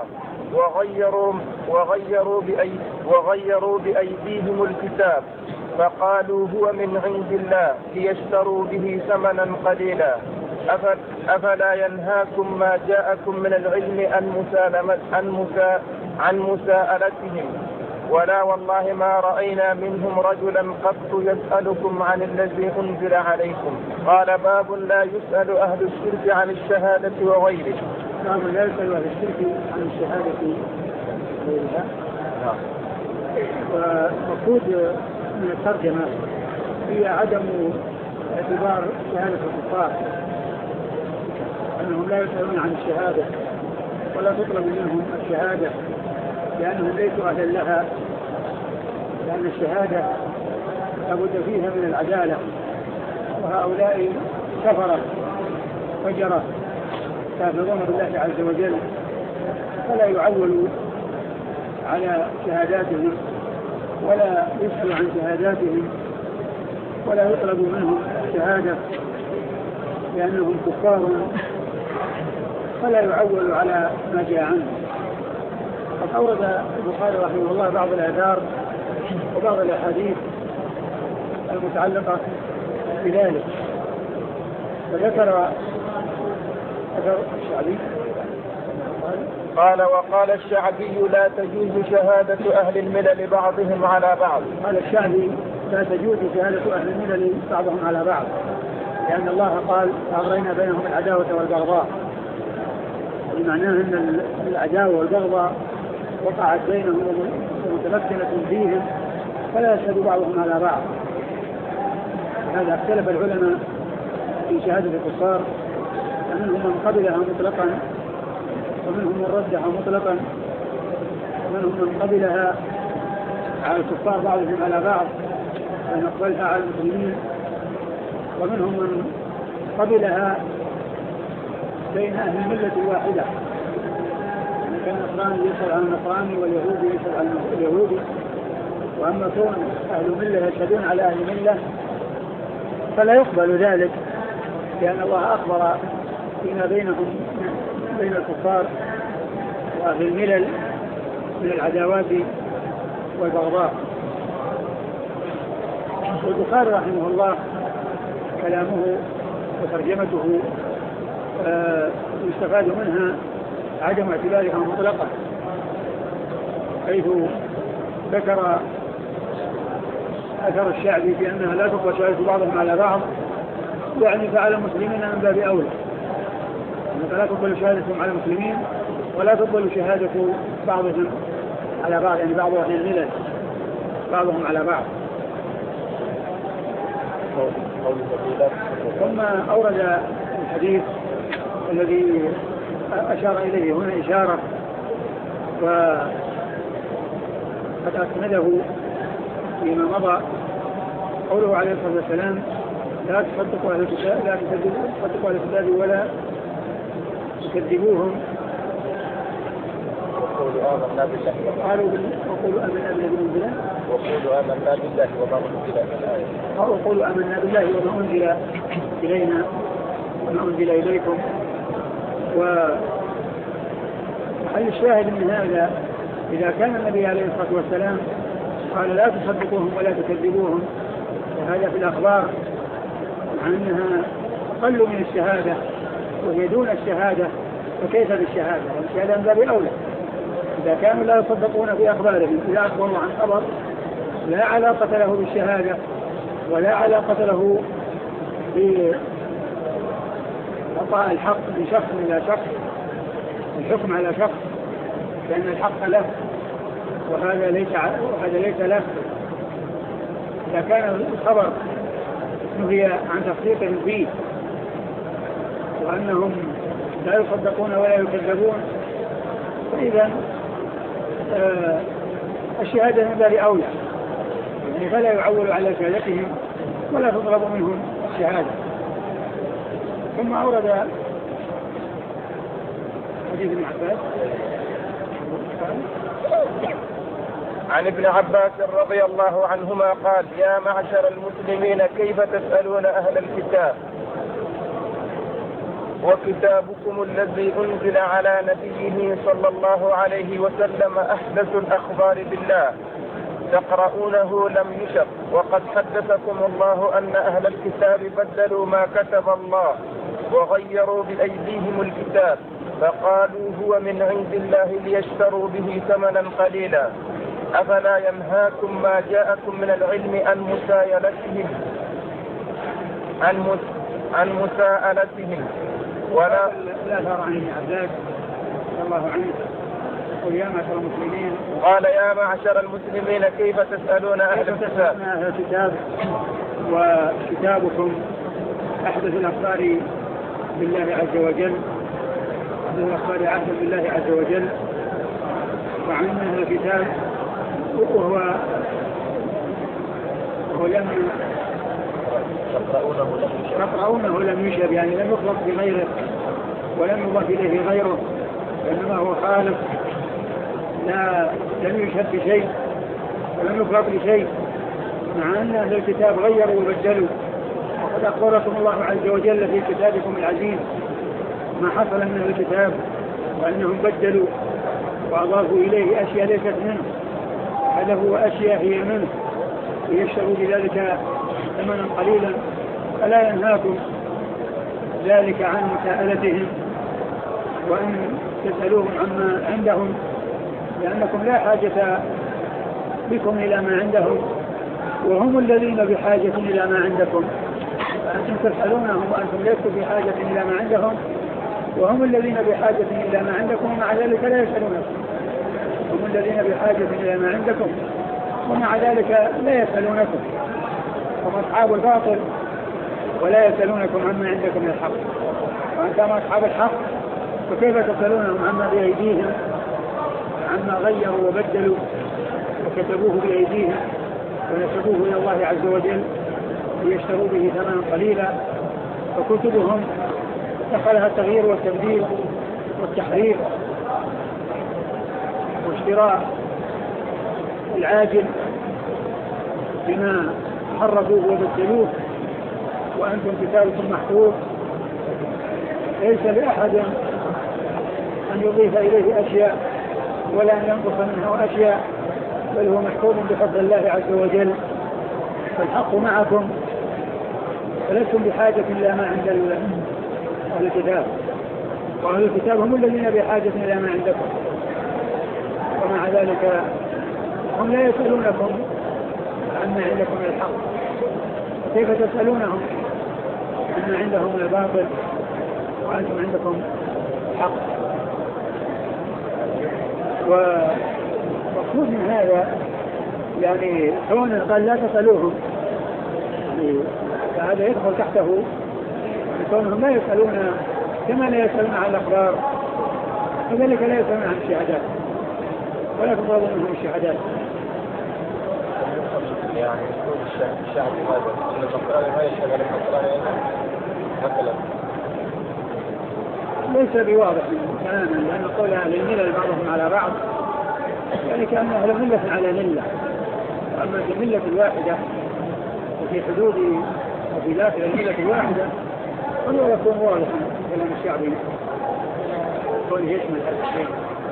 وغيروا بأيديهم الكتاب فقالوا هو من عند الله ليشتروا به ثمنا قليلا. أفلا ينهاكم ما جاءكم من العلم عن مساءلتهم؟ ولا والله ما رأينا منهم رجلا قط يسألكم عن الذي أنزل عليكم. قال باب لا يسأل أهل الشرك عن الشهادة وغيره. باب لا يسأل أهل الشرك عن الشهادة وغيرها. ومقصود من الترجمة هي عدم اعتبار شهادة الكفار، أنهم لا يسألون عن الشهادة ولا تطلب منهم الشهادة لأنهم ليسوا أهلا لها، لأن الشهادة لابد فيها من العدالة، وهؤلاء كفرة فجرة كافرون بالله عز وجل، فلا يعول على شهاداتهم ولا يسأل عن شهاداتهم ولا يطلب منهم الشهادة لأنهم كفار، فلا يعول على ما جاء عنه. قد أورد البخاري رحمه الله بعض الآثار وبعض الأحاديث المتعلقة بذلك، فذكر الشعبي قال وقال الشعبي لا تجوز شهادة أهل الملل بعضهم على بعض. قال الشعبي لا تجوز شهادة أهل الملل بعضهم على بعض، لأن الله قال أغرينا بينهم العداوة والبغضاء، بمعناه أن العداوة والبغضاء وقعت بينهم ومتمكنة فيهم فلا يشهد بعضهم على بعض. هذا اختلف العلماء في شهادة الكفار، فمنهم من قبلها مطلقا ومنهم من ردها مطلقا ومنهم من قبلها على الكفار بعضهم على بعض ونقبلها على المسلمين، ومنهم من قبلها بين أهل الملة الواحدة، كان النصراني يسأل عن النصراني واليهودي يسأل عن اليهودي. وأما كون أهل ملة يشهدون على أهل ملة فلا يقبل ذلك، لأن الله أخبر فيما بينهم بين الكفار وأهل الملل من العداوات والبغضاء. والبخاري رحمه الله كلامه وترجمته يستفاد منها عدم اعتبارها مطلقا، حيث ذكر أثر الشعبي بأنها لا تقوى شهادة بعضهم على بعض، يعني فعلى المسلمين من باب أولى، فلا تقبل شهادتهم على المسلمين ولا تقبل شهادة بعضهم على بعض، يعني بعضهم أهل الملل بعضهم على بعض. ثم أورد الحديث الذي أشار إليه هنا إشارة وقد أسنده فيما مضى، قوله عليه الصلاة والسلام لا تصدقوا أهل الكتاب ولا تكذبوهم وقولوا آمنا بالله وما أنزل إلينا وما أنزل إليكم. وهل الشاهد من هذا إذا كان النبي عليه الصلاة والسلام قال لا تصدقوهم ولا تكذبوهم، وهذا في الأخبار مع أنها أقل من الشهادة وهي دون الشهادة، فكيف بالشهادة؟ الشهادة من باب أولى. إذا كانوا لا يصدقون في أخبارهم إذا أخبروا عن خبر لا علاقة له بالشهادة ولا علاقة له بإعطاء الحق من شخص إلى شخص، الحكم على شخص لأن الحق له وهذا ليس له. إذا كان الخبر نهي عن تصديقهم فيه وأنهم لا يصدقون ولا يكذبون، فإذا الشهادة من باب أولى، يعني فلا يعول على شهادتهم ولا تطلب منهم الشهادة. ثم أورد حديث ابن عباس عن ابن عباس رضي الله عنهما قال يا معشر المسلمين كيف تسألون أهل الكتاب وكتابكم الذي أنزل على نبيه صلى الله عليه وسلم أحدث الأخبار بالله تقرؤونه لم يشق، وقد حدثكم الله أن أهل الكتاب بدلوا ما كتب الله وغيروا بأيديهم الكتاب فقالوا هو من عند الله ليشتروا به ثمنا قليلا، أفلا ينهاكم ما جاءكم من العلم عن مساءلتهم ولا قال يا معشر المسلمين كيف تسألون أهل الكتاب وكتابكم أحدث الأخبار بالله عز وجل، أحدث الأخبار عهدا بالله عز وجل، وعن أهل الكتاب وهو لم تقرؤونه لم يشب، يعني لم يخلط بغيره ولم يضاف إليه غيره، وإنما هو خالق لم يشب بشيء ولم يخلط بشيء، مع أن أهل الكتاب غيروا وبدلوا. وقد أخبركم الله عز وجل في كتابكم العزيز ما حصل من أهل الكتاب وأنهم بدلوا وأضافوا إليه أشياء ليست منه، هذا هو أشياء هي منه ليشتروا بذلك ثمنا قليلا. فلا ينهاكم ذلك عن مساءلتهم وأن تسألوهم عما عندهم، لأنكم لا حاجة بكم إلى ما عندهم وهم الذين بحاجة إلى ما عندكم، فأنتم تسألونهم وأنتم لستم بحاجة إلى ما عندهم وهم الذين بحاجة إلى ما عندكم ومع ذلك لا يسألونكم، هم الذين بحاجة إلى ما عندكم ومع ذلك لا يسألونكم، هم أصحاب الباطل ولا يسألونكم عما عندكم من الحق، وأنتم أصحاب الحق فكيف تسألونهم عما بأيديهم عما غيروا وبدلوا وكتبوه بأيديهم ونسبوه إلى الله عز وجل ليشتروا به ثمنا قليلا، فكتبهم دخلها التغيير والتبديل والتحريف واشتراء العاجل بما حرفوه وبدلوه، وأنتم كتابكم محفوظ ليس لأحد أن يضيف إليه أشياء ولا أن ينقص منه أشياء، بل هو محفوظ بفضل الله عز وجل، فالحق معكم فلستم بحاجة إلى ما عند أهل الكتاب، وأهل الكتاب هم الذين بحاجة إلى ما عندكم، ومع ذلك هم لا يسألونكم عما عندكم من الحق، كيف تسألونهم عما عندهم من الباطل وأنتم عندكم حق. ومقصود من هذا يعني كون قال لا تسألوهم، فهذا يدخل تحته كونهم لا يسألون كما لا يسألون عن الأخبار، كذلك لا يسألون عن الشهادات ولا تطلبون منهم الشهادات. يعني يقول الشعب هذا أن البقراني ما يشهد على البقراني مثلا ليس بواضح تماما، لأن قول أهل الملل بعضهم على بعض يعني كأن أهل ملة على ملة، أما في الملة الواحدة وفي حدود وفي داخل الملة الواحدة فهو يكون واضحا كلام الشعبي كونه يشمل هذا الشيء.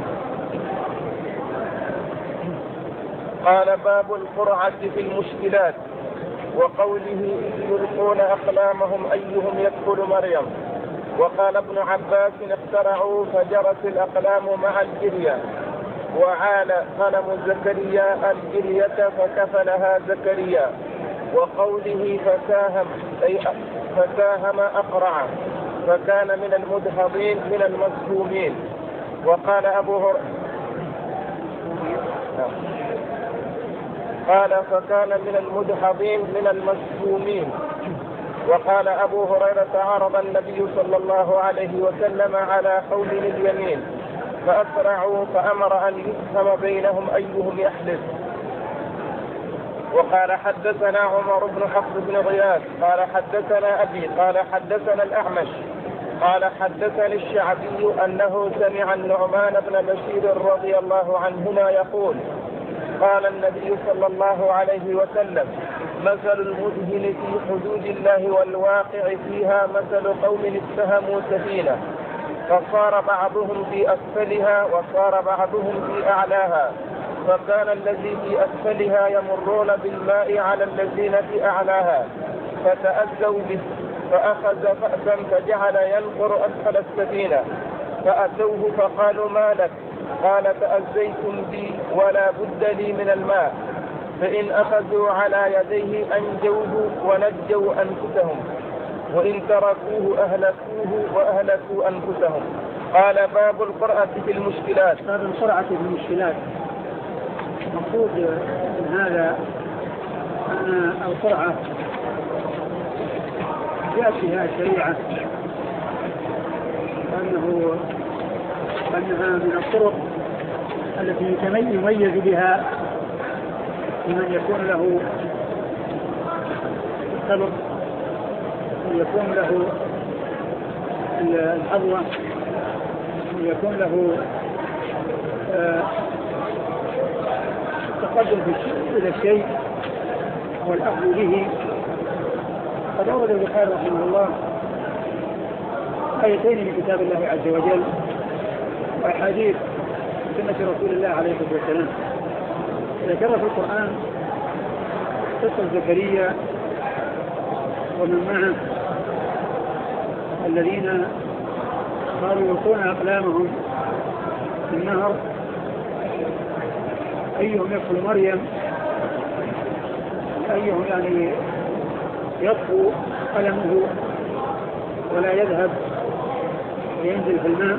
قال باب القرعة في المشكلات وقوله يلقون أقلامهم أيهم يدخل مريم. وقال ابن عباس اخترعوا فجرت الأقلام مع الجرية وعال غنم زكريا الجرية فكفلها زكريا. وقوله فساهم أي فساهم أقرع فكان من المدحضين من المسهومين. وقال أبو هريرة قال فكان من المدحضين من المسهومين. وقال أبو هريرة عرض النبي صلى الله عليه وسلم على قوم اليمين فأسرعوا فأمر أن يفهم بينهم أيهم يحلف. وقال حدثنا عمر بن حفص بن غياث قال حدثنا أبي قال حدثنا الأعمش قال حدثني الشعبي أنه سمع النعمان بن بشير رضي الله عنهما يقول قال النبي صلى الله عليه وسلم مثل المدهن في حدود الله والواقع فيها مثل قوم اتهموا سفينة فصار بعضهم في أسفلها وصار بعضهم في أعلاها فكان الذي في أسفلها يمرون بالماء على الذين في أعلاها فتأذوا به فأخذ فأسا فجعل ينقر أسفل السفينة فأتوه فقالوا ما لك قال تأذيتم بي ولا بد لي من الماء فإن أخذوا على يديه أنجوه ونجوا أنفسهم وإن تركوه أهلكوه وأهلكوا أنفسهم. قال باب القرعة في المشكلات. باب القرعة في المشكلات المقصود من هذا أن القرعة جاءت فيها الشريعة أنها من الطرق التي يميز بها لمن يكون له السبق ويكون له الحظوة ويكون له التقدم إلى الشيء والأخذ به. قد أورد البخاري رحمه الله آيتين من كتاب الله عز وجل وأحاديث سنة رسول الله عليه الصلاة والسلام. ذكر في القرآن قصة زكريا ومن معه الذين قالوا يلقون أقلامهم في النهر أيهم يدخل مريم أيهم يعني يطفو قلمه ولا يذهب وينزل في الماء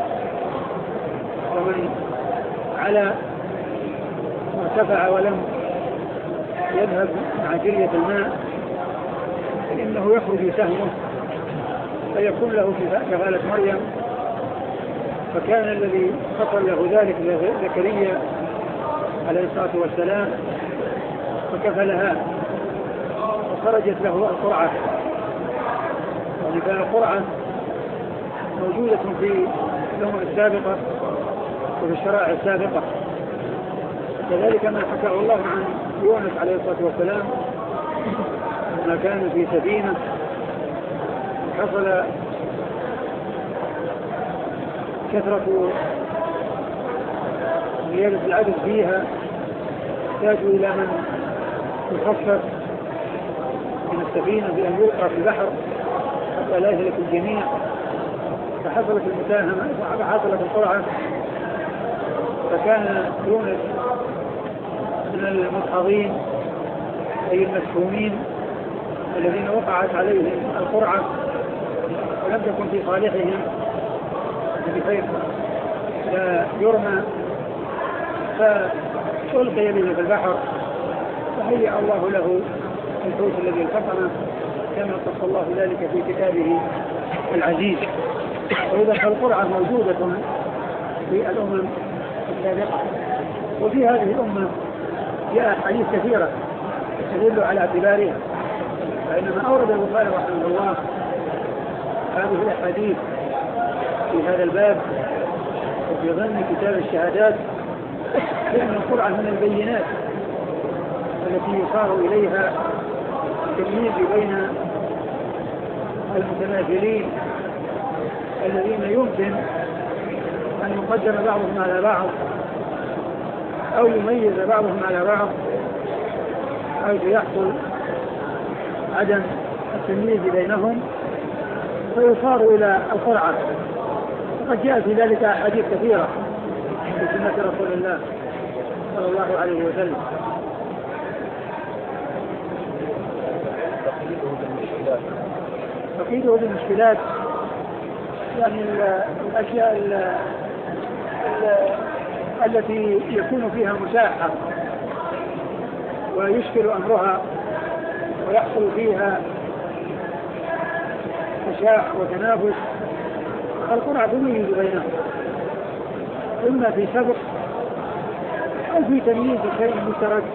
ومن على وارتفع ولم يذهب مع جرية الماء فإنه يخرج سهمه فيكون له كفالة مريم. فكان الذي حصل له ذلك زكريا عليه الصلاة والسلام فكفلها وخرجت له القرعة. يعني كان القرعة موجودة في الأمم السابقة وفي الشرائع السابقة. كذلك ما حكاه الله عن يونس عليه الصلاة والسلام ما كان في سفينة حصل كثرة زيادة العدد فيها احتاجوا إلى من يخفف من السفينة بأن يلقى في البحر حتى لا يهلك الجميع. فحصلت المساهمة فحصلت القرعة فكان يونس من المدحضين أي المسهومين الذين وقعت عليهم القرعة لم تكن في صالحهم بخير لا يرمى فألقي به في البحر فهيأ الله له الحوت الذي التقمه كما قص الله ذلك في كتابه العزيز. وإذا فالقرعة موجودة في الأمم السابقة، وفي هذه الأمة جاء حديث كثيرة تدل على اعتبارها، فإنما أورد البخاري رحمه الله هذه الأحاديث في هذا الباب وفي ضمن كتاب الشهادات لأن القرعة من البينات التي يصار إليها التمييز بين المتماثلين الذين يمكن أن يقدم بعضهم على بعض أو يميز بعضهم على بعض حيث يحصل عدم التمييز بينهم فيصار إلى القرعة. وقد جاء في ذلك أحاديث كثيرة في سنة رسول الله صلى الله عليه وسلم. تقييده بالمشكلات يعني الأشياء التي يكون فيها مساحة ويشكل أمرها ويحصل فيها تشاح وتنافس، القرعة تميز بينهم إما في سبق أو في تمييز شيء مشترك،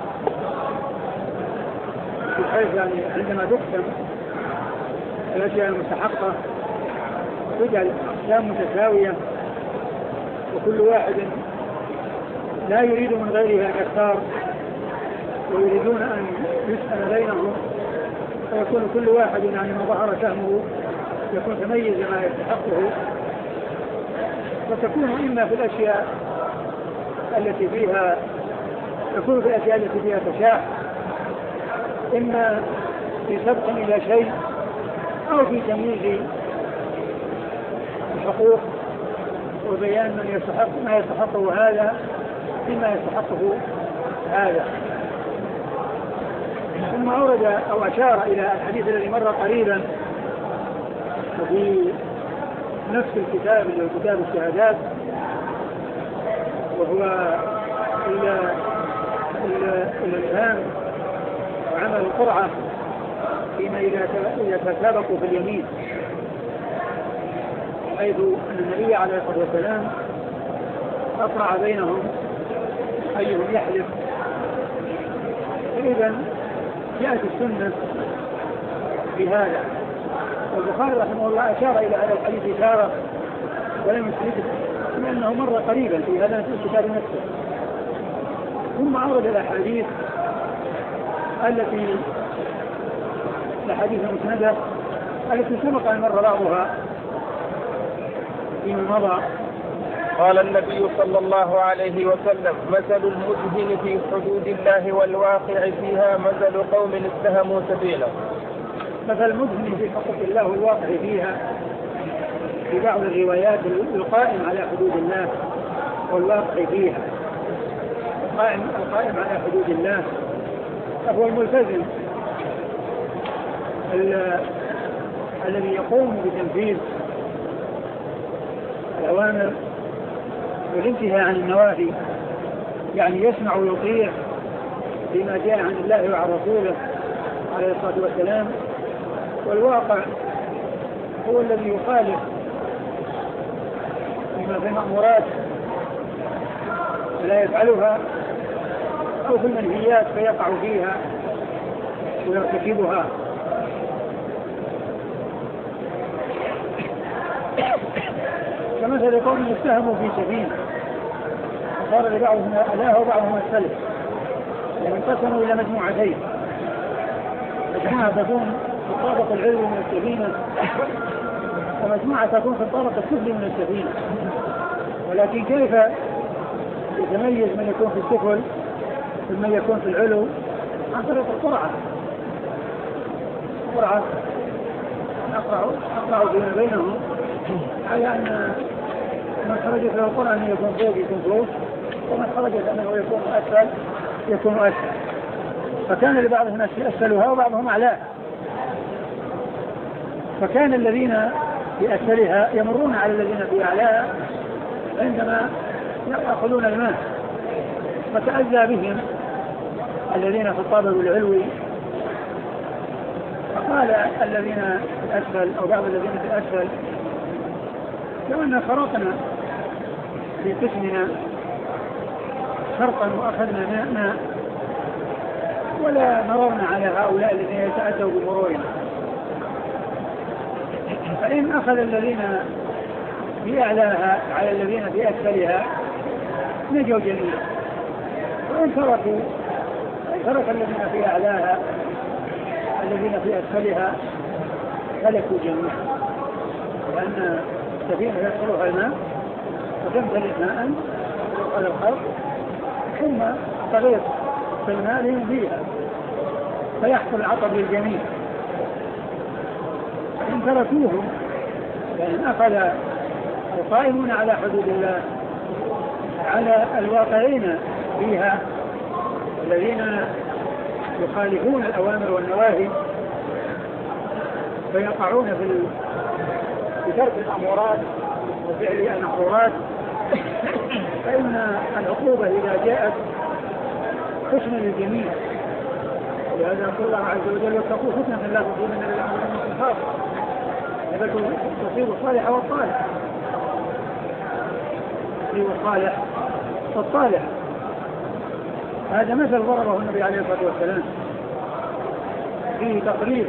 بحيث يعني عندما تقسم الأشياء المستحقة تجعل أقسام متساوية وكل واحد لا يريد من غيره أن يختار ويريدون أن يسأل بينهم، فيكون كل واحد يعني ما ظهر سهمه يكون تميز ما يستحقه، فتكون إما في الأشياء التي فيها تكون في الأشياء التي فيها تشاح، إما في سبق إلى شيء أو في تمييز الحقوق وبيان من يستحق ما يستحقه هذا بما يستحقه هذا. ثم أورد أو أشار إلى الحديث الذي مر قريبا وفي نفس الكتاب اللي هو كتاب الشهادات، وهو الإلهام وعمل القرعة فيما إذا تسابقوا في اليمين، حيث أن النبي عليه الصلاة والسلام أقرع بينهم أيهم يحلف. إذن جاءت السنة بهذا، والبخاري رحمه الله أشار إلى هذا الحديث إشارة ولم يسرده لأنه مر قريبا في هذا الكتاب نفسه. ثم أورد الأحاديث الأحاديث المسندة التي سبق أن مر بعضها فيما مضى. قال النبي صلى الله عليه وسلم: مثل المدهن في حدود الله والواقع فيها مثل قوم اتهموا سبيله. مثل المدهن في حقوق الله والواقع فيها في بعض الروايات القائم على حدود الله والواقع فيها. القائم على حدود الله فهو الملتزم الذي يقوم بتنفيذ الأوامر والانتهاء عن النواهي، يعني يسمع ويطيع فيما جاء عن الله وعن رسوله عليه الصلاة والسلام. والواقع هو الذي يخالف فيما في المأمورات فلا يفعلها أو في المنهيات فيقع فيها ويرتكبها. كمثل قوم اتهموا في سفينة صار لبعضهم ألاها وبعضهم السلف، انقسموا إلى مجموعتين، مجموعة تكون في الطابق العلوي من السفينة ومجموعة تكون في الطابق السفلي من السفينة. ولكن كيف يتميز من يكون في السفل ومن يكون في العلو؟ عن طريق القرعة نقرع فيما بينهم على أن من خرجت له القرعة أنه يكون فوق يكون فوق، ومن خرجت أنه يكون أسفل يكون أسفل. فكان لبعضهم أسفلها وبعضهم أعلاها. فكان الذين في أسفلها يمرون على الذين في أعلاها عندما يأخذون الماء، فتأذى بهم الذين في الطابق العلوي. فقال الذين في الأسفل أو بعض الذين في الأسفل: لو أن فرطنا في قسمنا شرطا وأخذنا ماء ولا مررنا على هؤلاء الذين يتأتوا بمرورنا، فإن أخذ الذين في أعلاها على الذين في أسفلها نجوا جميعا، وإن ترك الذين في أعلاها الذين في أسفلها هلكوا جميعا، لأن السفينة يدخلها الماء وتمتلئ ماء على الخلق ثم تغير في الماء لينزيها فيحصل عطب للجميع. إن تركوهم لأن أخذ القائمون على حدود الله على الواقعين فيها الذين يخالفون الأوامر والنواهي فيقعون في ترك الأمورات وفعل المحظورات، فإن العقوبة إذا جاءت تشمل الجميع. ولهذا يقول الله عز وجل: واتقوا فتنة لا تصيبن إلا منكم خاصة، بل تصيب الصالح والطالح، تصيب الصالح والطالح. هذا مثل ضربه النبي عليه الصلاة والسلام فيه تقرير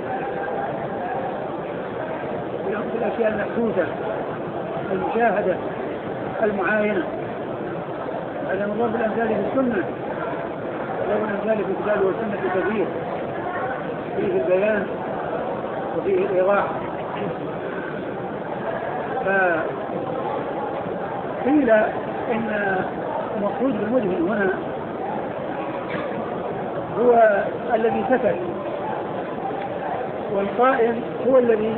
في الأشياء المحسوسة المشاهدة المعاينة. هذا من ضرب الأمثال في السنة، ضرب الأمثال في الكتاب والسنة كثير، فيه البيان وفيه الإيضاح. فقيل إن المقصود بالمدهن هنا هو الذي سكت، والقائم هو الذي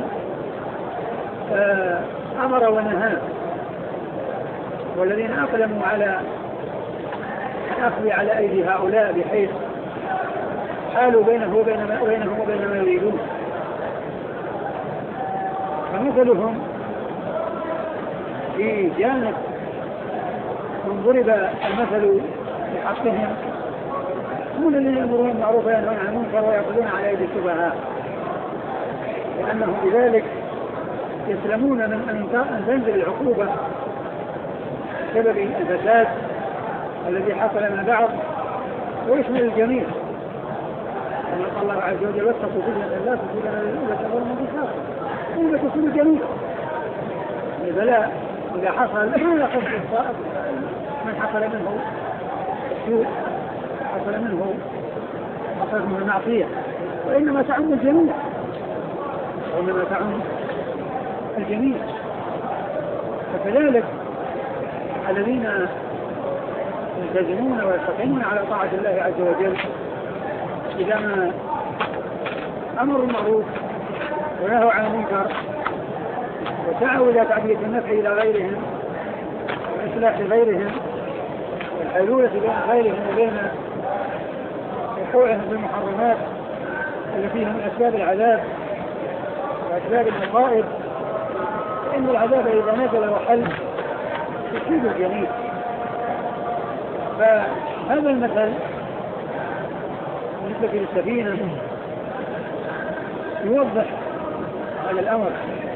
أمر ونهى، والذين أقدموا على الأخذ على أيدي هؤلاء بحيث حالوا بينهم وبين ما يريدون. فمثلهم في جانب من ضرب المثل بحقهم هم الذين يأمرون بالمعروف وينهون عن المنكر ويأخذون على أيدي السفهاء، لأنهم بذلك يسلمون من أن تنزل العقوبة بسبب الفساد الذي حصل من بعض ويشمل الجميع. كما قال الله عز وجل: واتقوا فتنة لا تصيبن الذين ظلموا بخاصة، إنما تصيب الجميع. البلاء إذا حصل لا يخص من حصل منه السوء، حصل منه المعصية، وإنما تعم الجميع، الجميع. فكذلك الذين يلتزمون ويستقيمون على طاعة الله عز وجل إذا ما أمروا بالمعروف ونهوا عن المنكر وسعوا إلى تعدية النفع إلى غيرهم وإصلاح غيرهم والحلولة بين غيرهم وبين وقوعهم بالمحرمات التي هم من أسباب العذاب وأسباب المصائب، فإن العذاب إذا نزل وحل يصيب الجميع. فهذا المثل بالنسبة للسفينة يوضح هذا الأمر،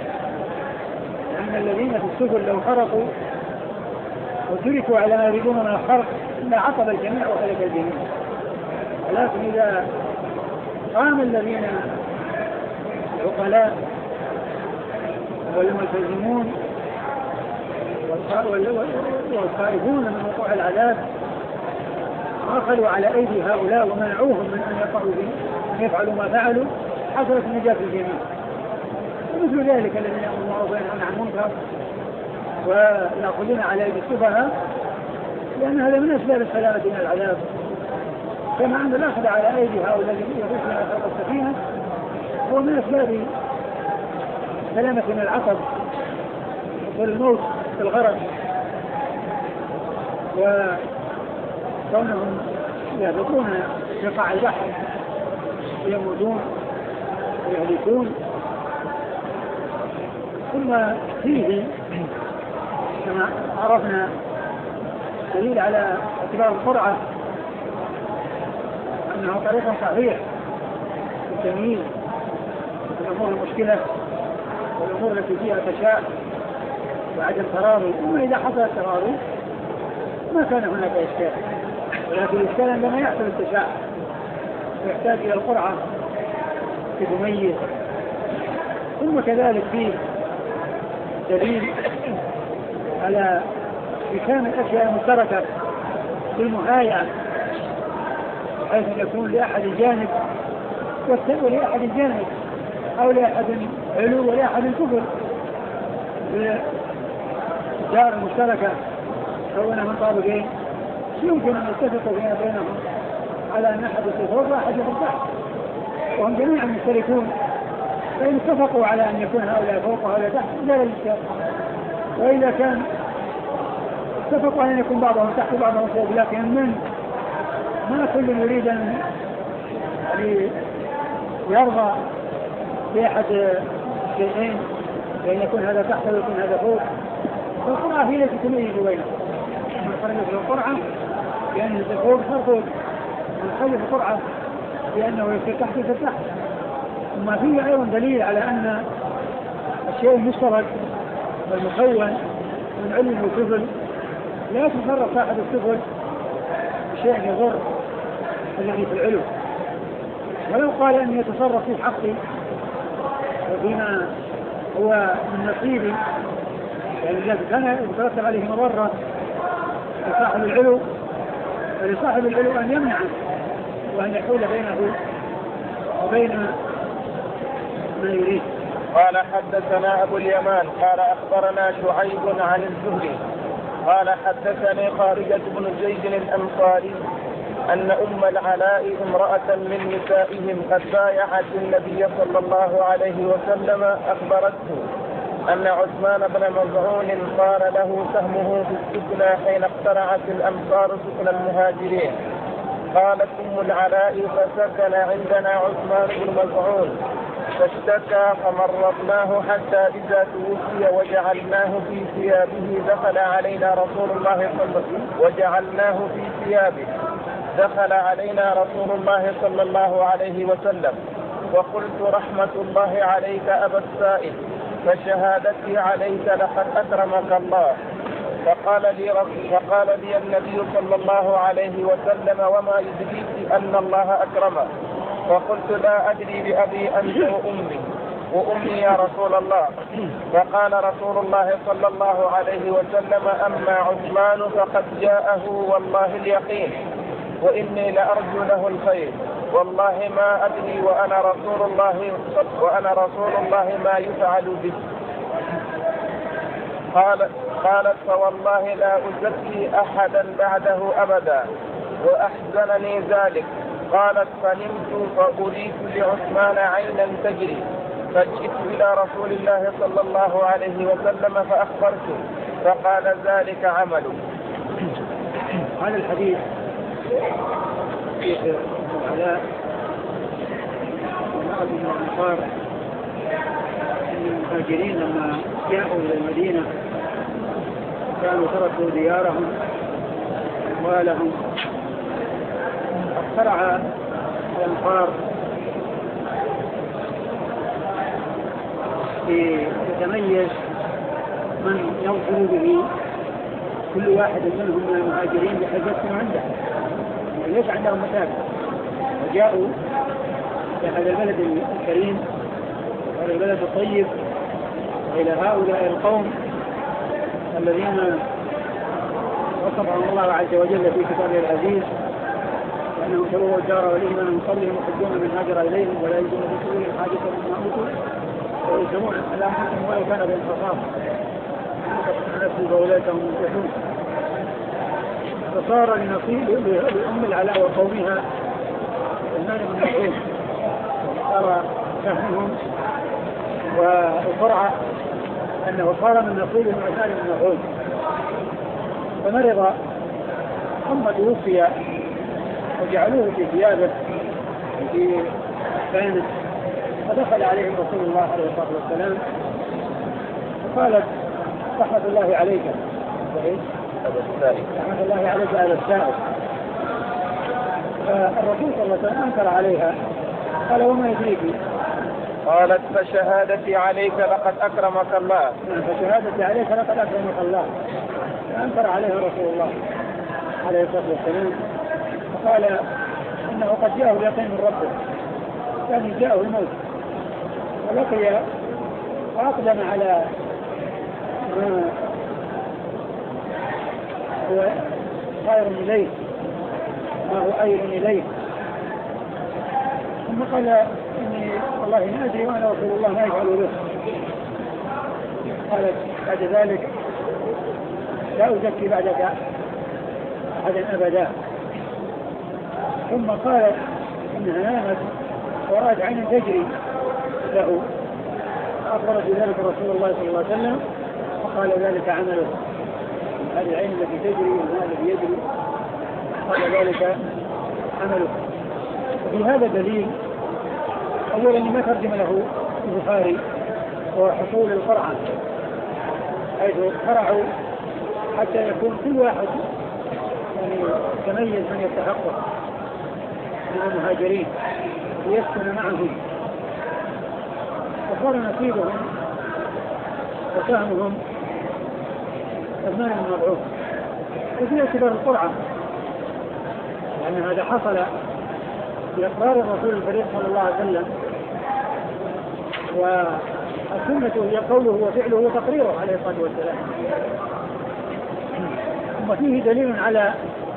أن الذين في السفن لو خرقوا وتركوا على ما يريدون من الخرق لا عطب الجميع وهلك الجميع. ولكن إذا قام الذين العقلاء والملتزمون والخائفون من وقوع العذاب أخذوا على أيدي هؤلاء ومنعوهم من أن يقعوا أن يفعلوا ما فعلوا، حصلت النجاة الجميع. ومثل ذلك الذين يأمرون بالمعروف وينهون عن المنكر ويأخذون على أيدي السفهاء، لأن هذا من أسباب السلامة من العذاب، كما أن الأخذ على أيدي هؤلاء الذين يغشون على خلق السفينة هو من أسباب سلامة من العطب والموت في الغرق، وكونهم يهبطون في قاع البحر يموتون ويهلكون. ثم فيه كما عرفنا دليل على اعتبار القرعة أنه طريقة صحيح في التمييز في الأمور المشكلة والأمور التي فيها تشاء وعدم تراضي. ثم إذا حصل التراضي ما كان هناك إشكال، ولكن الإشكال عندما يحصل التشاء ويحتاج إلى القرعة تميز. ثم كذلك فيه دليل على إمكان الأشياء المشتركة في المهايئة بحيث أن يكون لأحد الجانب ولأحد الجانب أو لأحد علو ولأحد سفل في الدار المشتركة كونها من طابقين يمكن أن يتفقوا فيما بينهم على أن أحد يتفوق وأحد يتفوق وهم جميعا مشتركون، فإن اتفقوا على أن يكون هؤلاء فوق وهؤلاء تحت لا الإشكال. وإذا كان اتفقوا على أن يكون بعضهم تحت وبعضهم فوق، لكن من ما كل يريد أن يرضى بأحد شيئين بأن يكون هذا تحت ويكون هذا فوق، فالقرعة هي التي تميز بينهم. من خرج في القرعة بأنه فوق صار فوق، من خرج في القرعة بأنه يصير تحت يصير تحت. ثم فيه أيضا دليل على أن الشيء المشترك والمكون من علم وسفل لا يتصرف صاحب السفل بشيء يضر الذي في العلو، ولو قال أن يتصرف في حقي وفيما هو من نصيبي يعني إذا كان يترتب عليه مضرة لصاحب العلو فلصاحب العلو أن يمنعه وأن يحول بينه وبين ما يريد. قال حدثنا أبو اليمان قال أخبرنا شعيب عن الزهري قال حدثني خارجة بن زيد الأنصاري أن أم العلاء امرأة من نسائهم قد بايعت النبي صلى الله عليه وسلم أخبرته أن عثمان بن مظعون صار له سهمه في السكنى حين اقترعت الأمصار سكن المهاجرين. قالت أم العلاء فسكن عندنا عثمان بن مظعون فاشتكى فمرضناه حتى إذا توفي وجعلناه في ثيابه دخل علينا رسول الله صلى الله عليه وسلم وقلت رحمة الله عليك أبا السائل فشهادتي عليك لقد أكرمك الله. فقال لي النبي صلى الله عليه وسلم وما يدريك أن الله أكرمك؟ فقلت لا أدري بأبي أنت وأمي يا رسول الله. فقال رسول الله صلى الله عليه وسلم أما عثمان فقد جاءه والله اليقين وإني لأرجو له الخير والله ما أدري وأنا رسول الله ما يفعل به. قالت فوالله لا أزكي أحدا بعده أبدا وأحزنني ذلك. قالت فنمت فأريد لعثمان عينا تجري فجئت إلى رسول الله صلى الله عليه وسلم فأخبرته فقال ذلك عمله. هذا الحديث فيه العلاء ونقل من الأنصار أن المهاجرين لما جاءوا إلى المدينة كانوا تركوا ديارهم أموالهم. اخترع الأنصار يتميز من يظهر به كل واحد منهم من المهاجرين بحيث يسكنوا عنده ليس عندهم مساكن، وجاءوا إلى هذا البلد الكريم وهذا البلد الطيب وإلى هؤلاء القوم الذين وصفهم الله عز وجل في كتابه العزيز وأنهم تبوأوا الدار والإيمان من قبلهم يحبون من هاجر إليهم ولا يجدون في صدورهم حاجة مما أوتوا ويسلمون على أنفسهم ولو كان بهم خصاصة نفسه فأولئك هم المفلحون. فصار لنصيب لأم العلاء وقومها عثمان بن مظعون صار سهمهم والقرعة أنه صار من نصيب عثمان بن مظعون. فمرض ثم توفي وجعلوه في ثيابه في كانت فدخل عليه رسول الله عليه الصلاة والسلام فقالت رحمة الله عليك رحمة الله عليك أبا السائل. فالرسول صلى الله عليه وسلم أنكر عليها قال وما يدريك؟ قالت فشهادتي عليك لقد أكرمك الله. فشهادتي عليك لقد أكرمك الله. فأنكر عليها رسول الله عليه الصلاة والسلام فقال إنه قد جاءه اليقين من ربه، يعني جاءه الموت ولقي وأقدم على ما هو خير إليه ما هو أير إليه، ثم قال إني والله ما أدري وأنا رسول الله ما يفعل به. قالت بعد ذلك لا أزكي بعدك أحدا أبدا. ثم قالت إنها نامت ورأت عين تجري له فأخبرت بذلك رسول الله صلى الله عليه وسلم فقال ذلك عمله، هذه العين التي تجري والماء الذي يجري قال ذلك عمله. وفي هذا دليل أولا ما ترجم له البخاري وحصول القرعة، حيث قرعوا حتى يكون كل واحد يعني تميز من يستحقه من المهاجرين ليسكن معهم، وصار نصيبهم وسهمهم أثمان من مبعوث. وفي اعتبار القرعة لأن هذا حصل بإقرار الرسول الكريم صلى الله عليه وسلم، والسنة هي قوله وفعله وتقريره عليه الصلاة والسلام. ثم فيه دليل على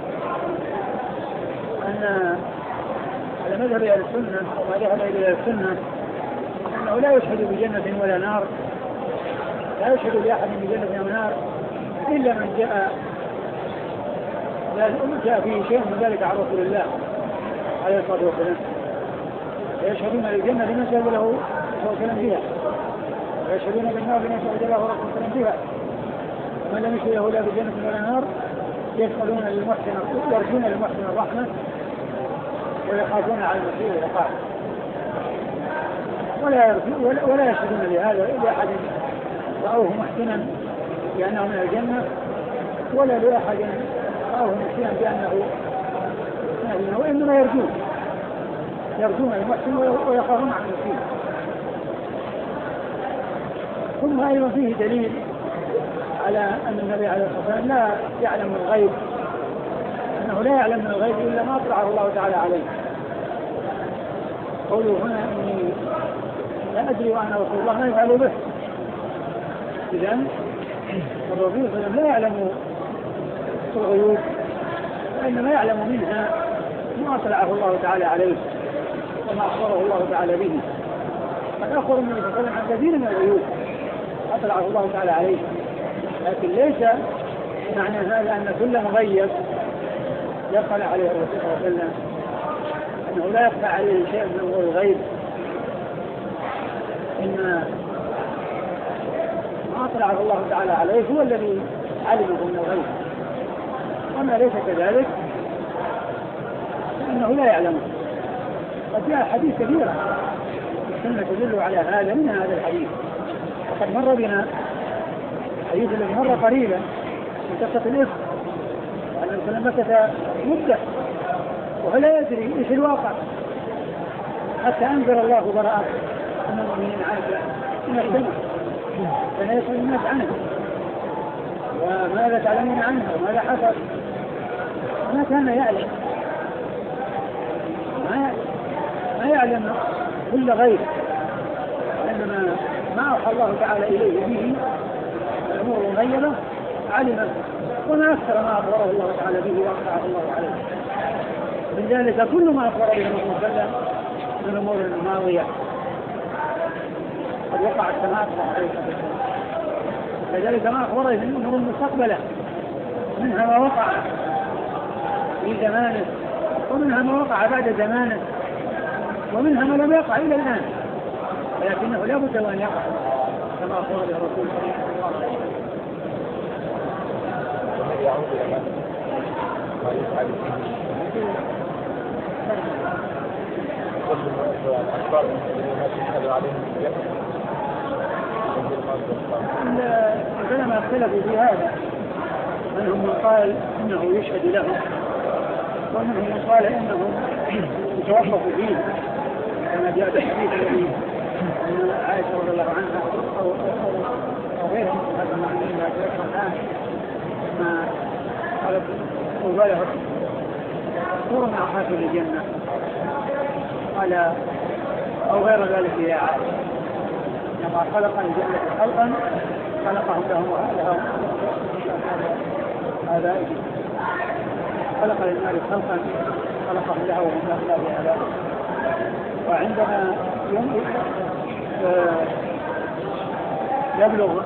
أن على مذهب أهل السنة وما ذهب إلى السنة أنه لا يشهد بجنة ولا نار، لا يشهد لأحد بجنة أو نار إلا من جاء فيه شيء من ذلك عن رسول الله عليه الصلاة والسلام. ويشهدون للجنة لمن شهد له صلى الله عليه وسلم بها، ويشهدون بالنار لمن شهد له رسول الله صلى الله عليه وسلم بها. من لم يشهد له لا بجنة ولا نار يسألون للمحسن يرجون للمحسن الرحمة ويخافون على المسيء العقاب، ولا يشهدون لهذا لأحد رأوه محسنا بأنه من الجنة، ولا لأحد رأوه محسنا بأنه من الجنة، وإنما يرجون المحسن ويخافون على المسيء. ثم أيضا فيه دليل على أن النبي عليه الصلاة والسلام لا يعلم الغيب، أنه لا يعلم من الغيب إلا ما أطلعه الله تعالى عليه. قوله هنا إني لا أدري وأنا رسول الله ما يفعل به. إذن الرسول صلى الله عليه وسلم لا يعلم الغيوب، وإنما يعلم منها ما أطلعه الله تعالى عليه وما أخبره الله تعالى به. قد أخبر النبي صلى الله عليه وسلم عن كثير من الغيوب أطلعه الله تعالى عليه، لكن ليس معنى هذا أن كل مغيب يطلع عليه الرسول صلى الله عليه وسلم أنه لا يخفى عليه شيء من أمور الغيب، إن ما أطلعه الله تعالى عليه هو الذي علمه من الغيب، وما ليس كذلك فإنه لا يعلمه. قد جاء حديث كثيرة السنة تدل على هذا، من هذا الحديث وقد مر بنا الحديث الذي مر قريبا من قصة الإفك أن الرسول مكث مدة وهو لا يدري إيش الواقع حتى أنزل الله براءة من المؤمنين عنه من السنة، كان يسأل الناس عنه وماذا تعلمون عنه وماذا حصل، ما كان يعلم، ما يعلم كل غير، وإنما ما أوحى الله تعالى إليه به الأمور المغيبة علمه، وما أكثر ما أخبره الله تعالى به وأطلعه الله عليه. من ذلك كل ما أخبر به النبي صلى الله عليه وسلم من الأمور الماضية قد وقعت كما أخبر عليه الصلاة والسلام، كذلك ما أخبره من الأمور المستقبلة منها ما وقع في زمانه ومنها ما وقع بعد زمانه ومنها ما لم يقع إلى الآن، ولكنه لا بد أن يقع كما أخبر به الرسول صلى الله عليه وسلم. يعود إلى ما يفعل كل الأخبار التي تشهد عليهم العلماء اختلفوا في هذا، منهم من قال انه يشهد له، ومنهم من قال انه يتوقف فيه، كما جاء في الحديث الذي ان عائشه رضي الله عنها او غيرها من هذا المعنى لا تذكر الان ما قالت وباله صورة مع حاكم الجنة قال أو غير ذلك يا عائشة، لما خلق الجنة خلقا خلقهم لهم هذا خلق للنار خلقا خلقهم لها وهم لا بها. وعندما يبلغ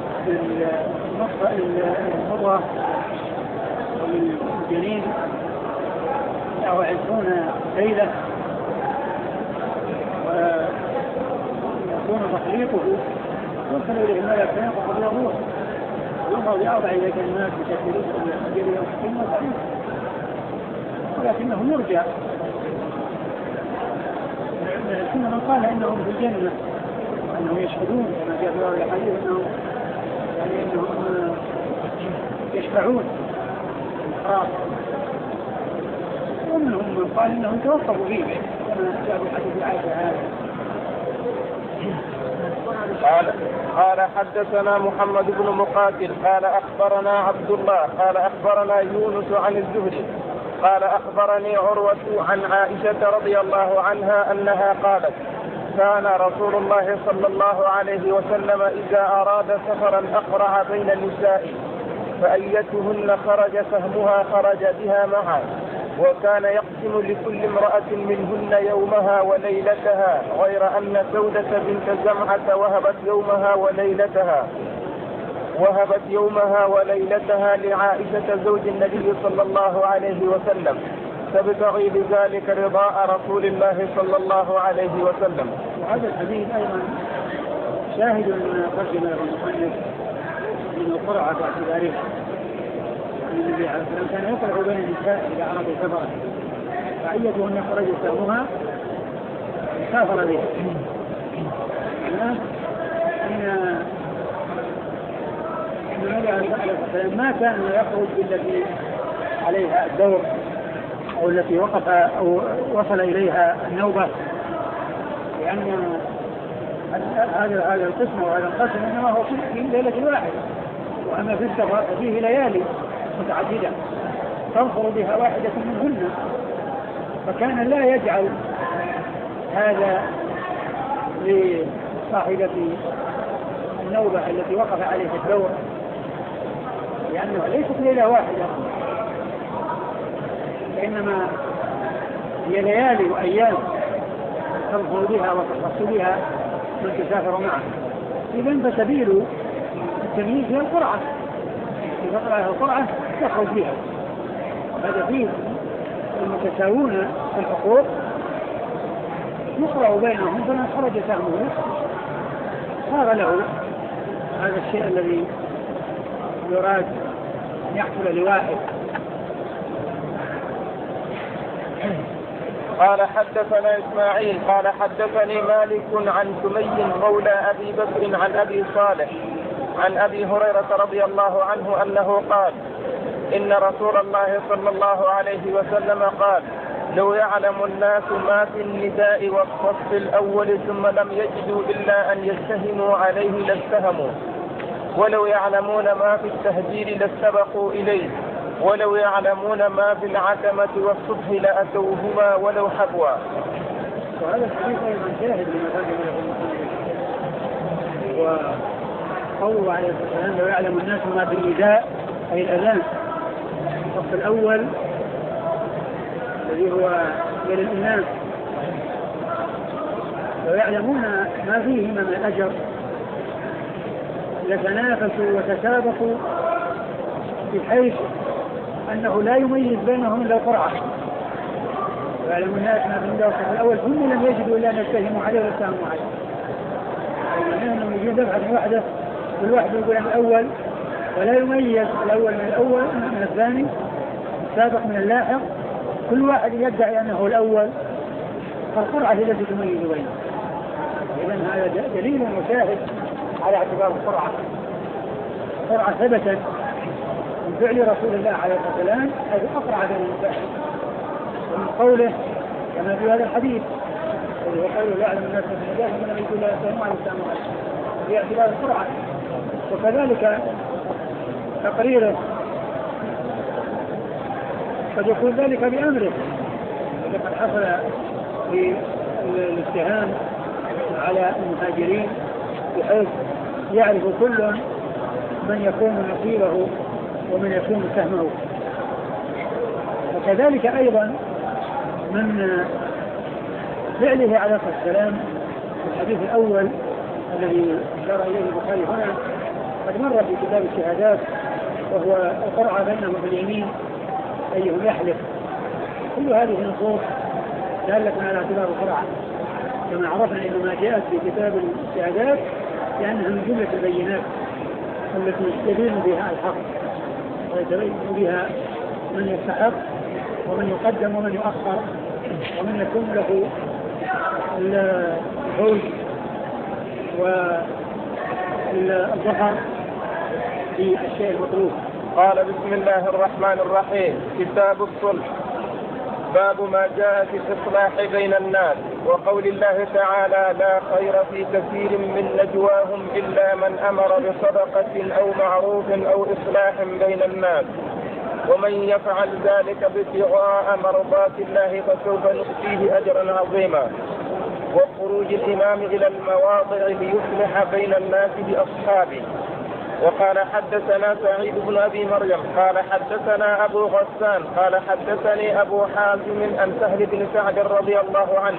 المضغة والجنين 20 ليلة ويكون تخليقه يرسل إليه الملك فينفخ به الروح يؤمر ب4 كلمات بتكبير وتحميد وتعظيم، ولكنه يرجع. ثم من قال انهم في الجنة انهم يشهدون كما جاء في هذا الحديث انهم يشفعون، ومنهم من قال انه يتوقف فيه كما جاء في حديث عائشة هذا. قال حدثنا محمد بن مقاتل قال اخبرنا عبد الله قال اخبرنا يونس عن الزهري قال اخبرني عروة عن عائشة رضي الله عنها انها قالت كان رسول الله صلى الله عليه وسلم اذا اراد سفرا اقرع بين النساء فأيتهن خرج سهمها خرج بها معه، وكان يقسم لكل امرأة منهن يومها وليلتها، غير أن سودة بنت زمعة وهبت يومها وليلتها لعائشة زوج النبي صلى الله عليه وسلم تبتغي بذلك رضاء رسول الله صلى الله عليه وسلم. وهذا الحديث أيضا شاهد من ترجمة المصنف من القرعة باعتباره النبي عليه السلام كان يقرع بين النساء إذا أراد سفرا، فأيتهن خرج سهمها سافر بها. إن النبي عليه السلام ما كان يخرج بالتي عليها الدور أو التي وقف أو وصل إليها النوبة، لأن هذا القسم وهذا القسم إنما هو في ليلة واحدة، وأما في السفر فيه ليالي متعددة تنفر بها واحدة منهن، فكان لا يجعل هذا لصاحبة النوبة التي وقف عليها الدور، لأنه ليست ليلة واحدة إنما هي ليالي وأيام تنفر بها وتخص بها من تسافر معه. إذن فسبيل التمييز هي القرعة، إذا قرأها القرعة يخرج بها. هذا فيه المتساوون في الحقوق يقرأ بينهم، فمن خرج سهمه صار له هذا الشيء الذي يراد يحصل لواحد. قال حدثنا إسماعيل قال حدثني مالك عن سمي مولى أبي بكر عن أبي صالح عن أبي هريرة رضي الله عنه أنه قال إن رسول الله صلى الله عليه وسلم قال لو يعلم الناس ما في النداء والصف الأول ثم لم يجدوا إلا أن يستهموا عليه لاستهموا، ولو يعلمون ما في التهجير لاستبقوا إليه، ولو يعلمون ما في العتمة والصبح لأتوهما ولو حبوا. وهذا الحديث أيضا شاهد لما ترجم له وقوله عليه الصلاة والسلام لو يعلم الناس ما في النداء أي الأذان الصف الأول الذي هو للإمام، لو يعلمون ما فيهما من الأجر لتنافسوا وتسابقوا بحيث أنه لا يميز بينهم إلا القرعة. ويعلم الناس ما في النداء الصف الأول ثم لم يجدوا إلا أن يستهموا عليه ويستهموا عليه، يعني أنهم يجون دفعة واحدة كل واحد يقول عن الأول ولا يميز الأول من الأول من الثاني السابق من اللاحق، كل واحد يدعي أنه الأول، فالقرعة هي التي تميز بينهم. إذن هذا دليل وشاهد على اعتبار القرعة. القرعة ثبتت من فعل رسول الله عليه الصلاة والسلام حيث أقرع بين النساء، ومن قوله كما في هذا الحديث وهو قوله لا يعلم الناس من النجاة من يقول لا يستهموا على السامعات في اعتبار القرعة. وكذلك تقريره قد يكون ذلك بأمره، لقد حصل في الاتهام على المهاجرين بحيث يعرف كل من يكون نصيبه ومن يكون سهمه. وكذلك أيضا من فعله عليه الصلاة والسلام في الحديث الأول الذي أشار إليه البخاري هنا قد مر في كتاب الشهادات، وهو القرعة بينهم باليمين أيهم يحلف. كل هذه النصوص دالة على اعتبار القرعة، كما عرفنا أن ما جاءت في كتاب الشهادات لأنها من جملة البينات التي يبين بها الحق ويتبين بها من يستحق ومن يقدم ومن يؤخر ومن يكون له الفوز والظفر في الشيء المطلوب. قال بسم الله الرحمن الرحيم. كتاب الصلح. باب ما جاء في الإصلاح بين الناس، وقول الله تعالى لا خير في كثير من نجواهم إلا من أمر بصدقة أو معروف أو إصلاح بين الناس، ومن يفعل ذلك ابتغاء مرضات الله فسوف نؤتيه أجرا عظيما. وخروج الإمام إلى المواضع ليصلح بين الناس بأصحابه. وقال حدثنا سعيد بن أبي مريم قال حدثنا أبو غسان قال حدثني أبو حازم عن سهل بن سعد رضي الله عنه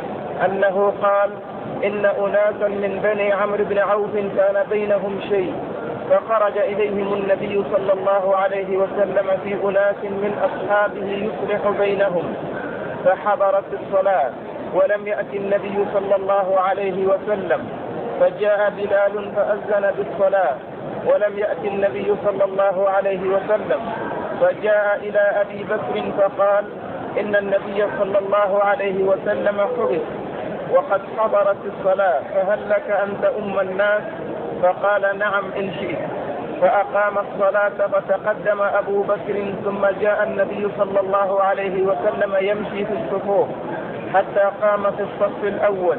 أنه قال إن أناسا من بني عمرو بن عوف كان بينهم شيء، فخرج إليهم النبي صلى الله عليه وسلم في أناس من أصحابه يصلح بينهم، فحضرت الصلاة ولم يأتي النبي صلى الله عليه وسلم، فجاء بلال فأذن بالصلاة ولم يأتي النبي صلى الله عليه وسلم، فجاء إلى أبي بكر فقال إن النبي صلى الله عليه وسلم حبس وقد حضرت الصلاة، فهل لك أن تؤم الناس؟ فقال نعم إن شئت، فأقام الصلاة فتقدم أبو بكر، ثم جاء النبي صلى الله عليه وسلم يمشي في الصفوف حتى قام في الصف الأول،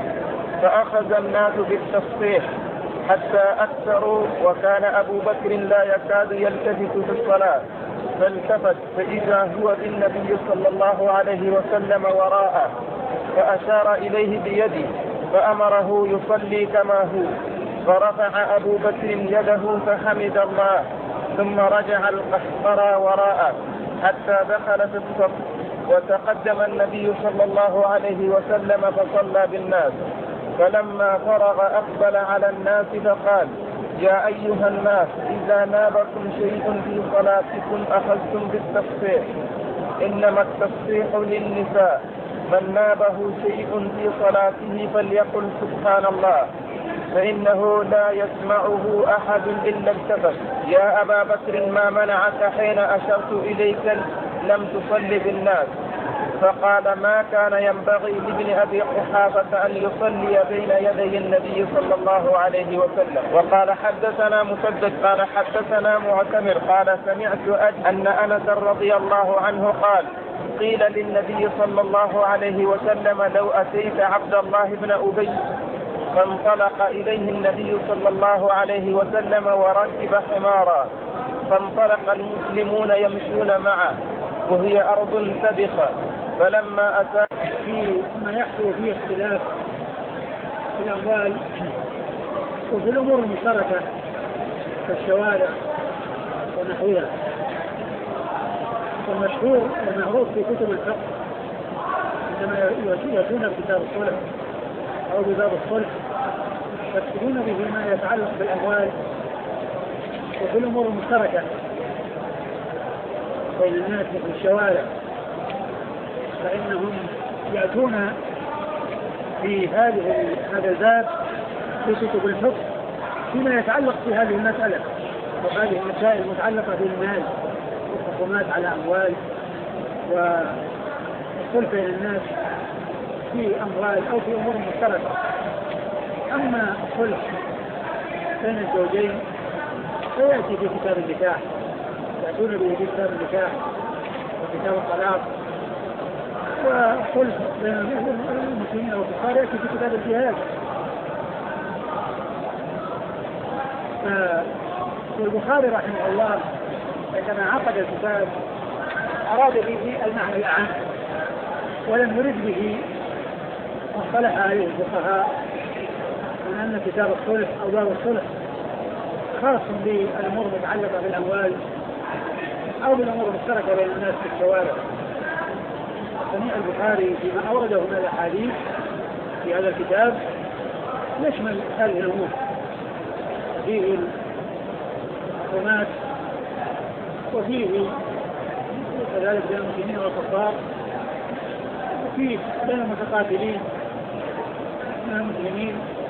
فأخذ الناس بالتصفيح حتى أكثروا، وكان أبو بكر لا يكاد يلتفت في الصلاة، فالتفت فإذا هو بالنبي صلى الله عليه وسلم وراءه، فأشار إليه بيده فأمره يصلي كما هو، فرفع أبو بكر يده فحمد الله، ثم رجع القحطرى وراءه حتى دخل في الصف، وتقدم النبي صلى الله عليه وسلم فصلى بالناس، فلما فرغ أقبل على الناس فقال يا أيها الناس إذا نابكم شيء في صلاتكم أخذتم بالتصفيح، إنما التصفيح للنساء، من نابه شيء في صلاته فليقل سبحان الله، فإنه لا يسمعه أحد إلا التفت. يا أبا بكر ما منعك حين أشرت إليك لم تصلي بالناس؟ فقال ما كان ينبغي لابن أبي قحافة أن يصلي بين يدي النبي صلى الله عليه وسلم. وقال حدثنا مسدد قال حدثنا معتمر قال سمعت أن أنس رضي الله عنه قال قيل للنبي صلى الله عليه وسلم لو أتيت عبد الله بن أبي، فانطلق إليه النبي صلى الله عليه وسلم وركب حمارا، فانطلق المسلمون يمشون معه وهي أرض سبخة، فلما أتى ما يحصل فيه اختلاف في الأموال وفي الأمور المشتركة كالشوارع ونحوها. والمشهور والمعروف في كتب الفقه عندما يأتون بكتاب الصلح أو بباب الصلح يقصدون به ما يتعلق بالأموال وفي الأمور المشتركة بين الناس في الشوارع، فإنهم يأتون في هذا الباب في كتب الفقه فيما يتعلق في هذه المسألة وهذه المسائل المتعلقة بالمال والحكومات على أموال والصلح بين الناس في أموال أو في أمور مشتركة. أما الصلح بين الزوجين فيأتي في كتاب النكاح، يأتون به في كتاب النكاح وكتاب الطلاق، وخلف بين المسلمين والكفار يأتي في كتاب الجهاد. فالبخاري رحمه الله عندما عقد الكتاب أراد به المعنى العام ولم يرد به مصطلح عليه الفقهاء من أن كتاب الصلح أو باب الصلح خاص بالأمور المتعلقة بالأموال أو بالأمور المشتركة بين الناس في الشوارع. صنيع البخاري فيما أورده من الأحاديث في هذا الكتاب يشمل هذه الأمور، فيه الحرمات وفيه كذلك بين المسلمين والكفار، وفيه بين المتقاتلين من المسلمين،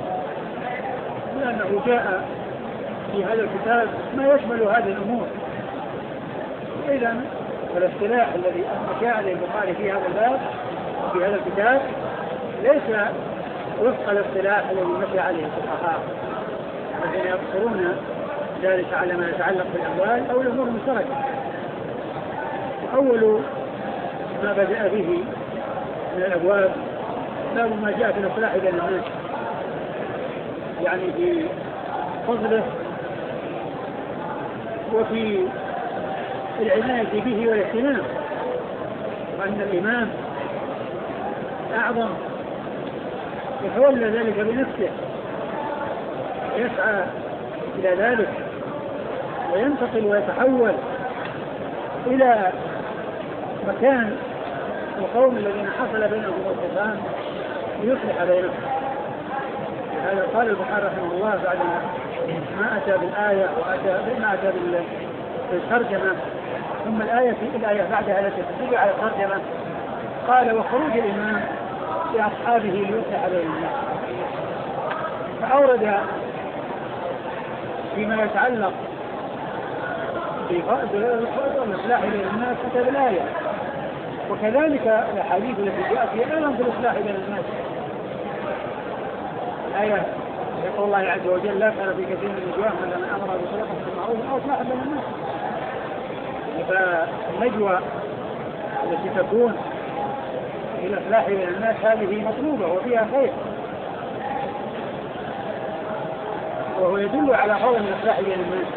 لأنه جاء في هذا الكتاب ما يشمل هذه الأمور. إذن فالاصطلاح الذي جاء للبخاري في هذا الباب في هذا الكتاب ليس وفق الاصطلاح الذي مشى عليه الفقهاء الذين يقصرون ذلك على ما يتعلق بالأموال أو الأمور المشتركة. أول ما بدأ به من الأبواب باب ما جاء في الاصطلاح بين الناس، يعني في فضله وفي العناية به والاهتمام، وأن الإمام أعظم يتولى ذلك بنفسه يسعى إلى ذلك وينتقل ويتحول إلى مكان القوم الذين حصل بينهم الخصام ليصلح بينهم. هذا قال البخاري رحمه الله بعد ما أتى بالآية ما أتى بالترجمة، ثم الآية بعدها التي تدل على الترجمة قال وخروج الإمام لأصحابه ليصلح بين الناس، فأورد فيما يتعلق بالإصلاح بين الناس أتى بالآية، وكذلك الأحاديث التي جاءت فيها أيضا في الإصلاح بين الناس. الآية يقول الله عز وجل لا خير في كثير من النجوى إلا من أمر بصدقة بالمعروف أو إصلاح بين الناس. فالنجوى التي تكون في الإصلاح بين الناس هذه مطلوبة وفيها خير، وهو يدل على فضل الإصلاح بين الناس.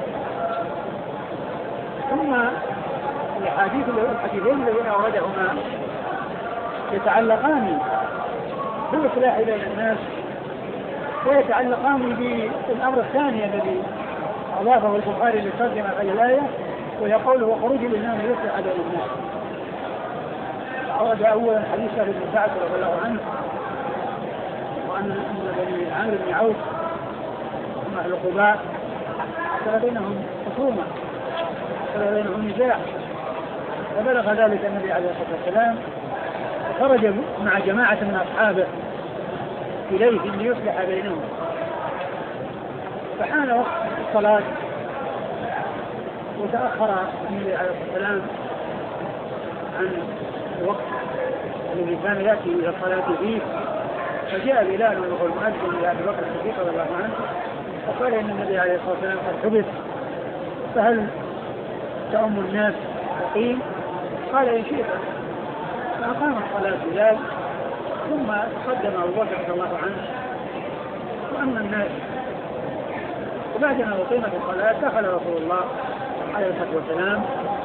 ثم الحديثين الذين أوردهما يتعلقان بالإصلاح بين الناس ويتعلقان بالأمر الثاني الذي أضافه البخاري للترجمة في الآية، ويقول وخروج الإمام ليصلح بين الناس. أورد أولا حديث ابن سعد رضي الله عنه وأن بني عامر بن عوف هم أهل قباء حصل بينهم خصومة، حصل بينهم نزاع، فبلغ ذلك النبي عليه الصلاة والسلام وخرج مع جماعة من أصحابه إليه ليصلح بينهم. فحان وقت الصلاة وتأخر النبي عليه الصلاة والسلام عن الوقت الذي كان يأتي إلى الصلاة فيه، فجاء بلال وهو المؤذن إلى أبي بكر الصديق رضي الله عنه فقال إن النبي عليه الصلاة والسلام قد حبس فهل تؤم الناس وقيل؟ قال إن شئت. فأقام الصلاة بلال ثم تقدم أبو بكر رضي الله عنه وأما الناس، وبعدما أقيمت الصلاة دخل رسول الله عليه الصلاة والسلام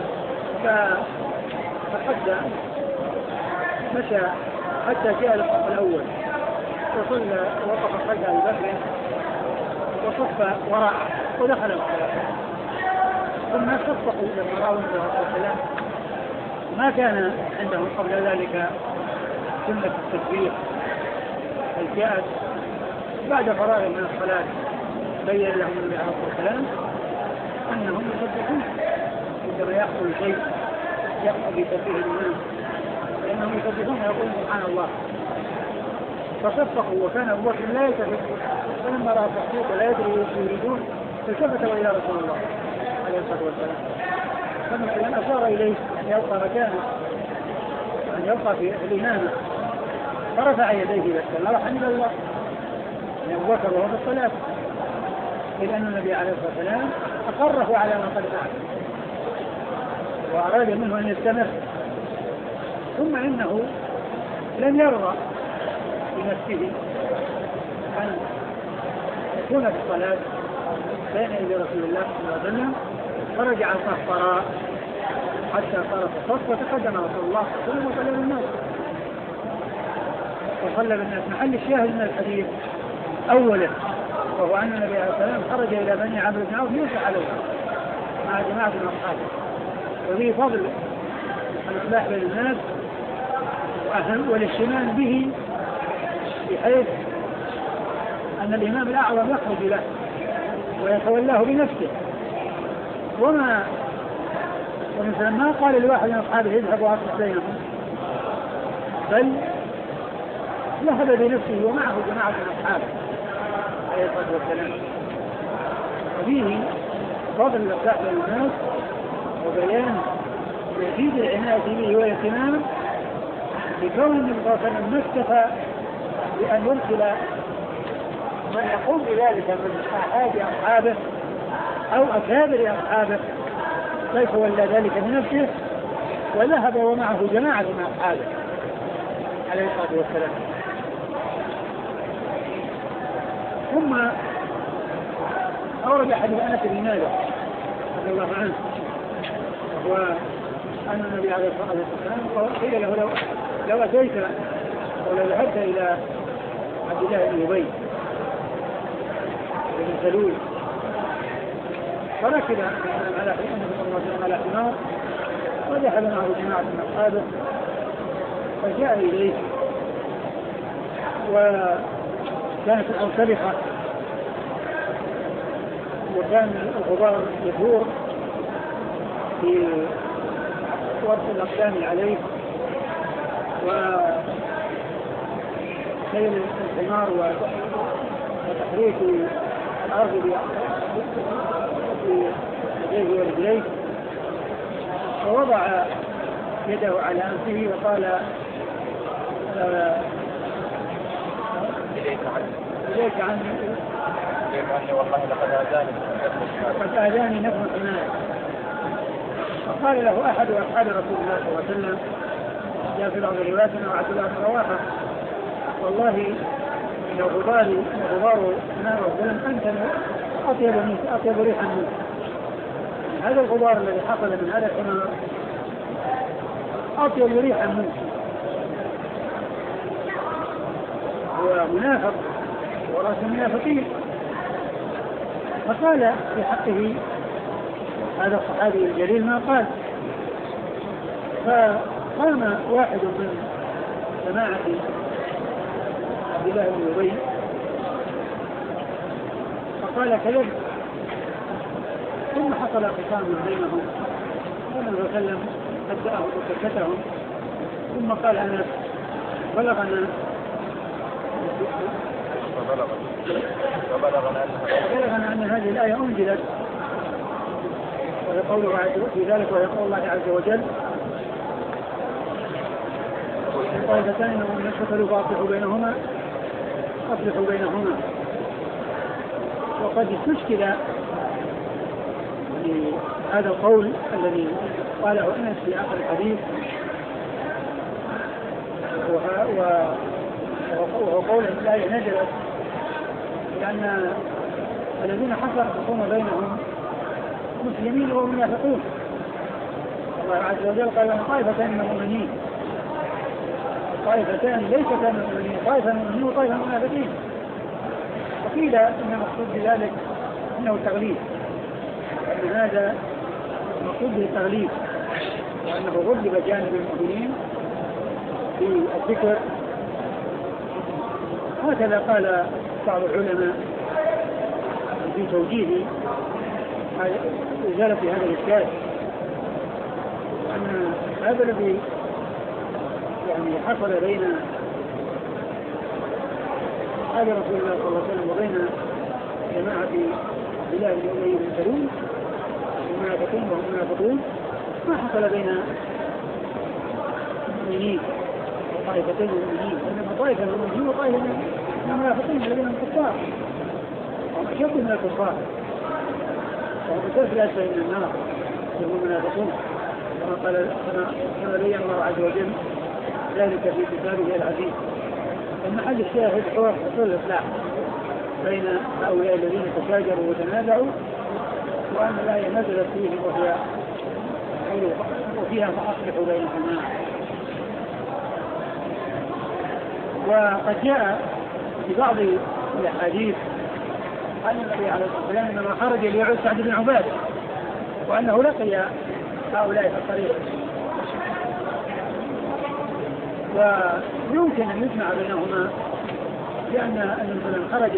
فقد مشى حتى جاء الصف الأول وصلى ووقف خلف أبي بكر وصف وراءه ودخل الصلاة، ثم صفقوا لما رأوا النبي صلى الله عليه وسلم. ما كان عندهم قبل ذلك سنة التكبير، بل جاءت بعد فراغ من الصلاة بين لهم النبي عليه الصلاة والسلام أنهم يسبحون عندما يحصل شيء يحصل بتسبيح الإمام، لأنهم يسبحون يقولون سبحان الله. فصفقوا وكان أبو بكر لا يلتفت، فلما رأى التصفيق ولا يدري يريدون فالتفت إلى رسول الله عليه الصلاة والسلام، فمن أشار إليه أن يبقى مكانه، أن يبقى في الإمامة، فرفع يديه بس الله حمد الله. أبو بكر وهو في الصلاة إلا أن النبي عليه الصلاة والسلام أقره على ما قد فعل وأراد منه أن يستمر، ثم إنه لم يرضى بنفسه أن يكون في الصلاة بين يدي رسول الله صلى الله عليه وسلم، فرجع القهقراء حتى صار في الصف وتقدم رسول الله صلى الله عليه وسلم وصلى بالناس محل الشاهد من الحديث أوله، وهو أن النبي عليه الصلاة والسلام خرج إلى بني عمرو بن عوف يوسع عليه مع جماعة من أصحابه، وفيه فضل الإصلاح بين الناس والاهتمام به، بحيث أن الإمام الأعظم يخرج له ويتولاه بنفسه، ومثلا ما قال لواحد من أصحابه يذهب وأصلح بينهم، بل ذهب بنفسه ومعه جماعة من أصحابه عليه الصلاة والسلام. وفيه فضل الإصلاح بين الناس وبيان تزيد العناية به والاهتمام بكون النبي صلى الله عليه وسلم ما اكتفى بأن يرسل من يقوم بذلك من أحد أصحابه أو أكابر أصحابه، كيف ولى ذلك بنفسه وذهب ومعه جماعة من أصحابه عليه الصلاة والسلام. ثم أورد حديث أنس بن مالك رضي الله عنه، وأن النبي عليه الصلاة والسلام قيل له لو أتيت ولو ذهبت إلى عبد الله بن أبي بن سلول فركب على حمار وذهب معه جماعة من أصحابه، فجاء إليه وكانت الأرض سبخة وكان الغبار يدور في ورث الأقدام عليه وسيل الحمار وتحريك الأرض بيده ورجليه، ووضع يده على أنفه وقال إليك عني والله لقد آذاني نفس حمار. فقال له أحد أصحاب رسول الله صلى الله عليه وسلم جاء في بعض رواياتنا وعبد الله بن رواحة والله إن غبار حمار وسلم أنت أطيب ريحا منه. هذا الغبار الذي حصل من هذا الحمار أطيب ريحا منه، هو منافق ورأس المنافقين. فقال في حقه هذا الصحابي الجليل ما قال، فقام واحد من جماعة عبد الله بن أبي فقال كذب، ثم حصل خصام بينهم والنبي صلى الله عليه وسلم هدأه وسكتهم، ثم قال أنا بلغنا أن هذه الآية أنزلت ويقوله في ذلك ويقول الله عز وجل طائفتان من اقتتلوا فأصلحوا بينهما. وقد استشكل هذا القول الذي قاله أنس في آخر الحديث، وهو قول الآية نزلت لأن الذين حصل الخصوم بينهم مسلمين ومنافقون. الله عز وجل قال أن طائفتان من المؤمنين، طائفتان ليستا من المؤمنين، طائفة من المؤمنين وطائفة من المنافقين. وقيل إن المقصود بذلك إنه التغليب، وأن هذا المقصود به التغليب، وأنه غلب جانب المؤمنين في الذكر. هكذا قال بعض العلماء في توجيه إزالة هذا الإشكال، أن هذا الذي يعني حصل بين أصحاب رسول الله صلى الله عليه وسلم وبين جماعة بلال بن أبي بن سلول المنافقين وهم منافقون ما حصل بين المؤمنين وطائفتين المؤمنين، إنما طائفة من المؤمنين وطائفة من المنافقين الذين هم كفار. أشد من الكفار، وهم بكثرة أسفل من النار هم منافقون، كما بين الله عز وجل ذلك في كتابه العزيز. المحل الشاهد هو حصول الإصلاح بين هؤلاء الذين تشاجروا وتنازعوا، وأن الآية نزلت فيهم وفيها فأصلحوا بينهما. وقد جاء في بعض الأحاديث أن النبي عليه الصلاة والسلام إنما خرج ليعود سعد بن عبادة، وأنه لقي هؤلاء في الطريق، ويمكن أن يجمع بينهما لأن النبي خرج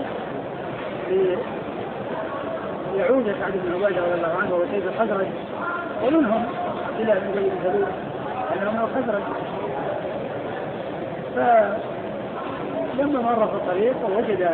ليعود سعد بن عبادة رضي الله عنه وسيد الخزرج، ومنهم إلى أبي بن سلول أنهم من الخزرج. فلما مر في الطريق ووجد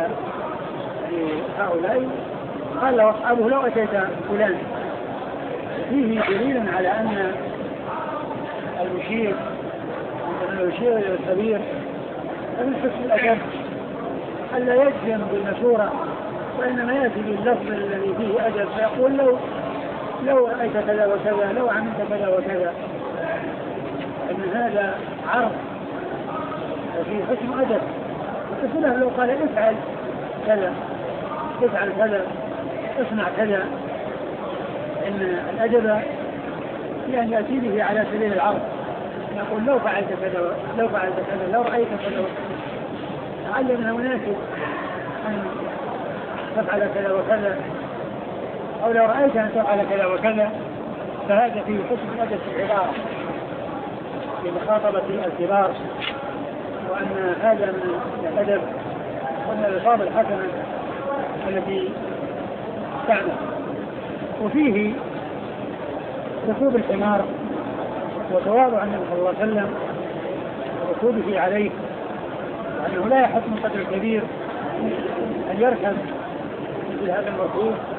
هؤلاء قال له أصحابه لو أتيت فلان، فيه دليل على أن المشير إلى الكبير من حسن الأدب ألا يجزم بالمشورة، وإنما يأتي باللفظ الذي فيه أدب فيقول لو رأيت كذا وكذا، لو عملت كذا وكذا، أن هذا عرض وفيه حسن أدب. وكذا لو قال افعل كذا، افعل كذا، اصنع كذا، إن الأدب يعني يأتي به على سبيل العرض، يقول لو فعلت كذا، لو فعلت كذا، لو رأيت كذا وكذا، تعلم أنه مناسب أن تفعل كذا وكذا، أو لو رأيت أن تفعل كذا وكذا، فهذا فيه حسن أدب في العبارة في مخاطبة الكبار، وأن هذا من الأدب ومن الألفاظ الحسنة التي تعمل. وفيه ركوب الحمار وتواضع النبي صلى الله عليه وسلم وركوبه عليه، وأنه لا يحط من قدر الكبير أن يركب مثل هذا المركوب،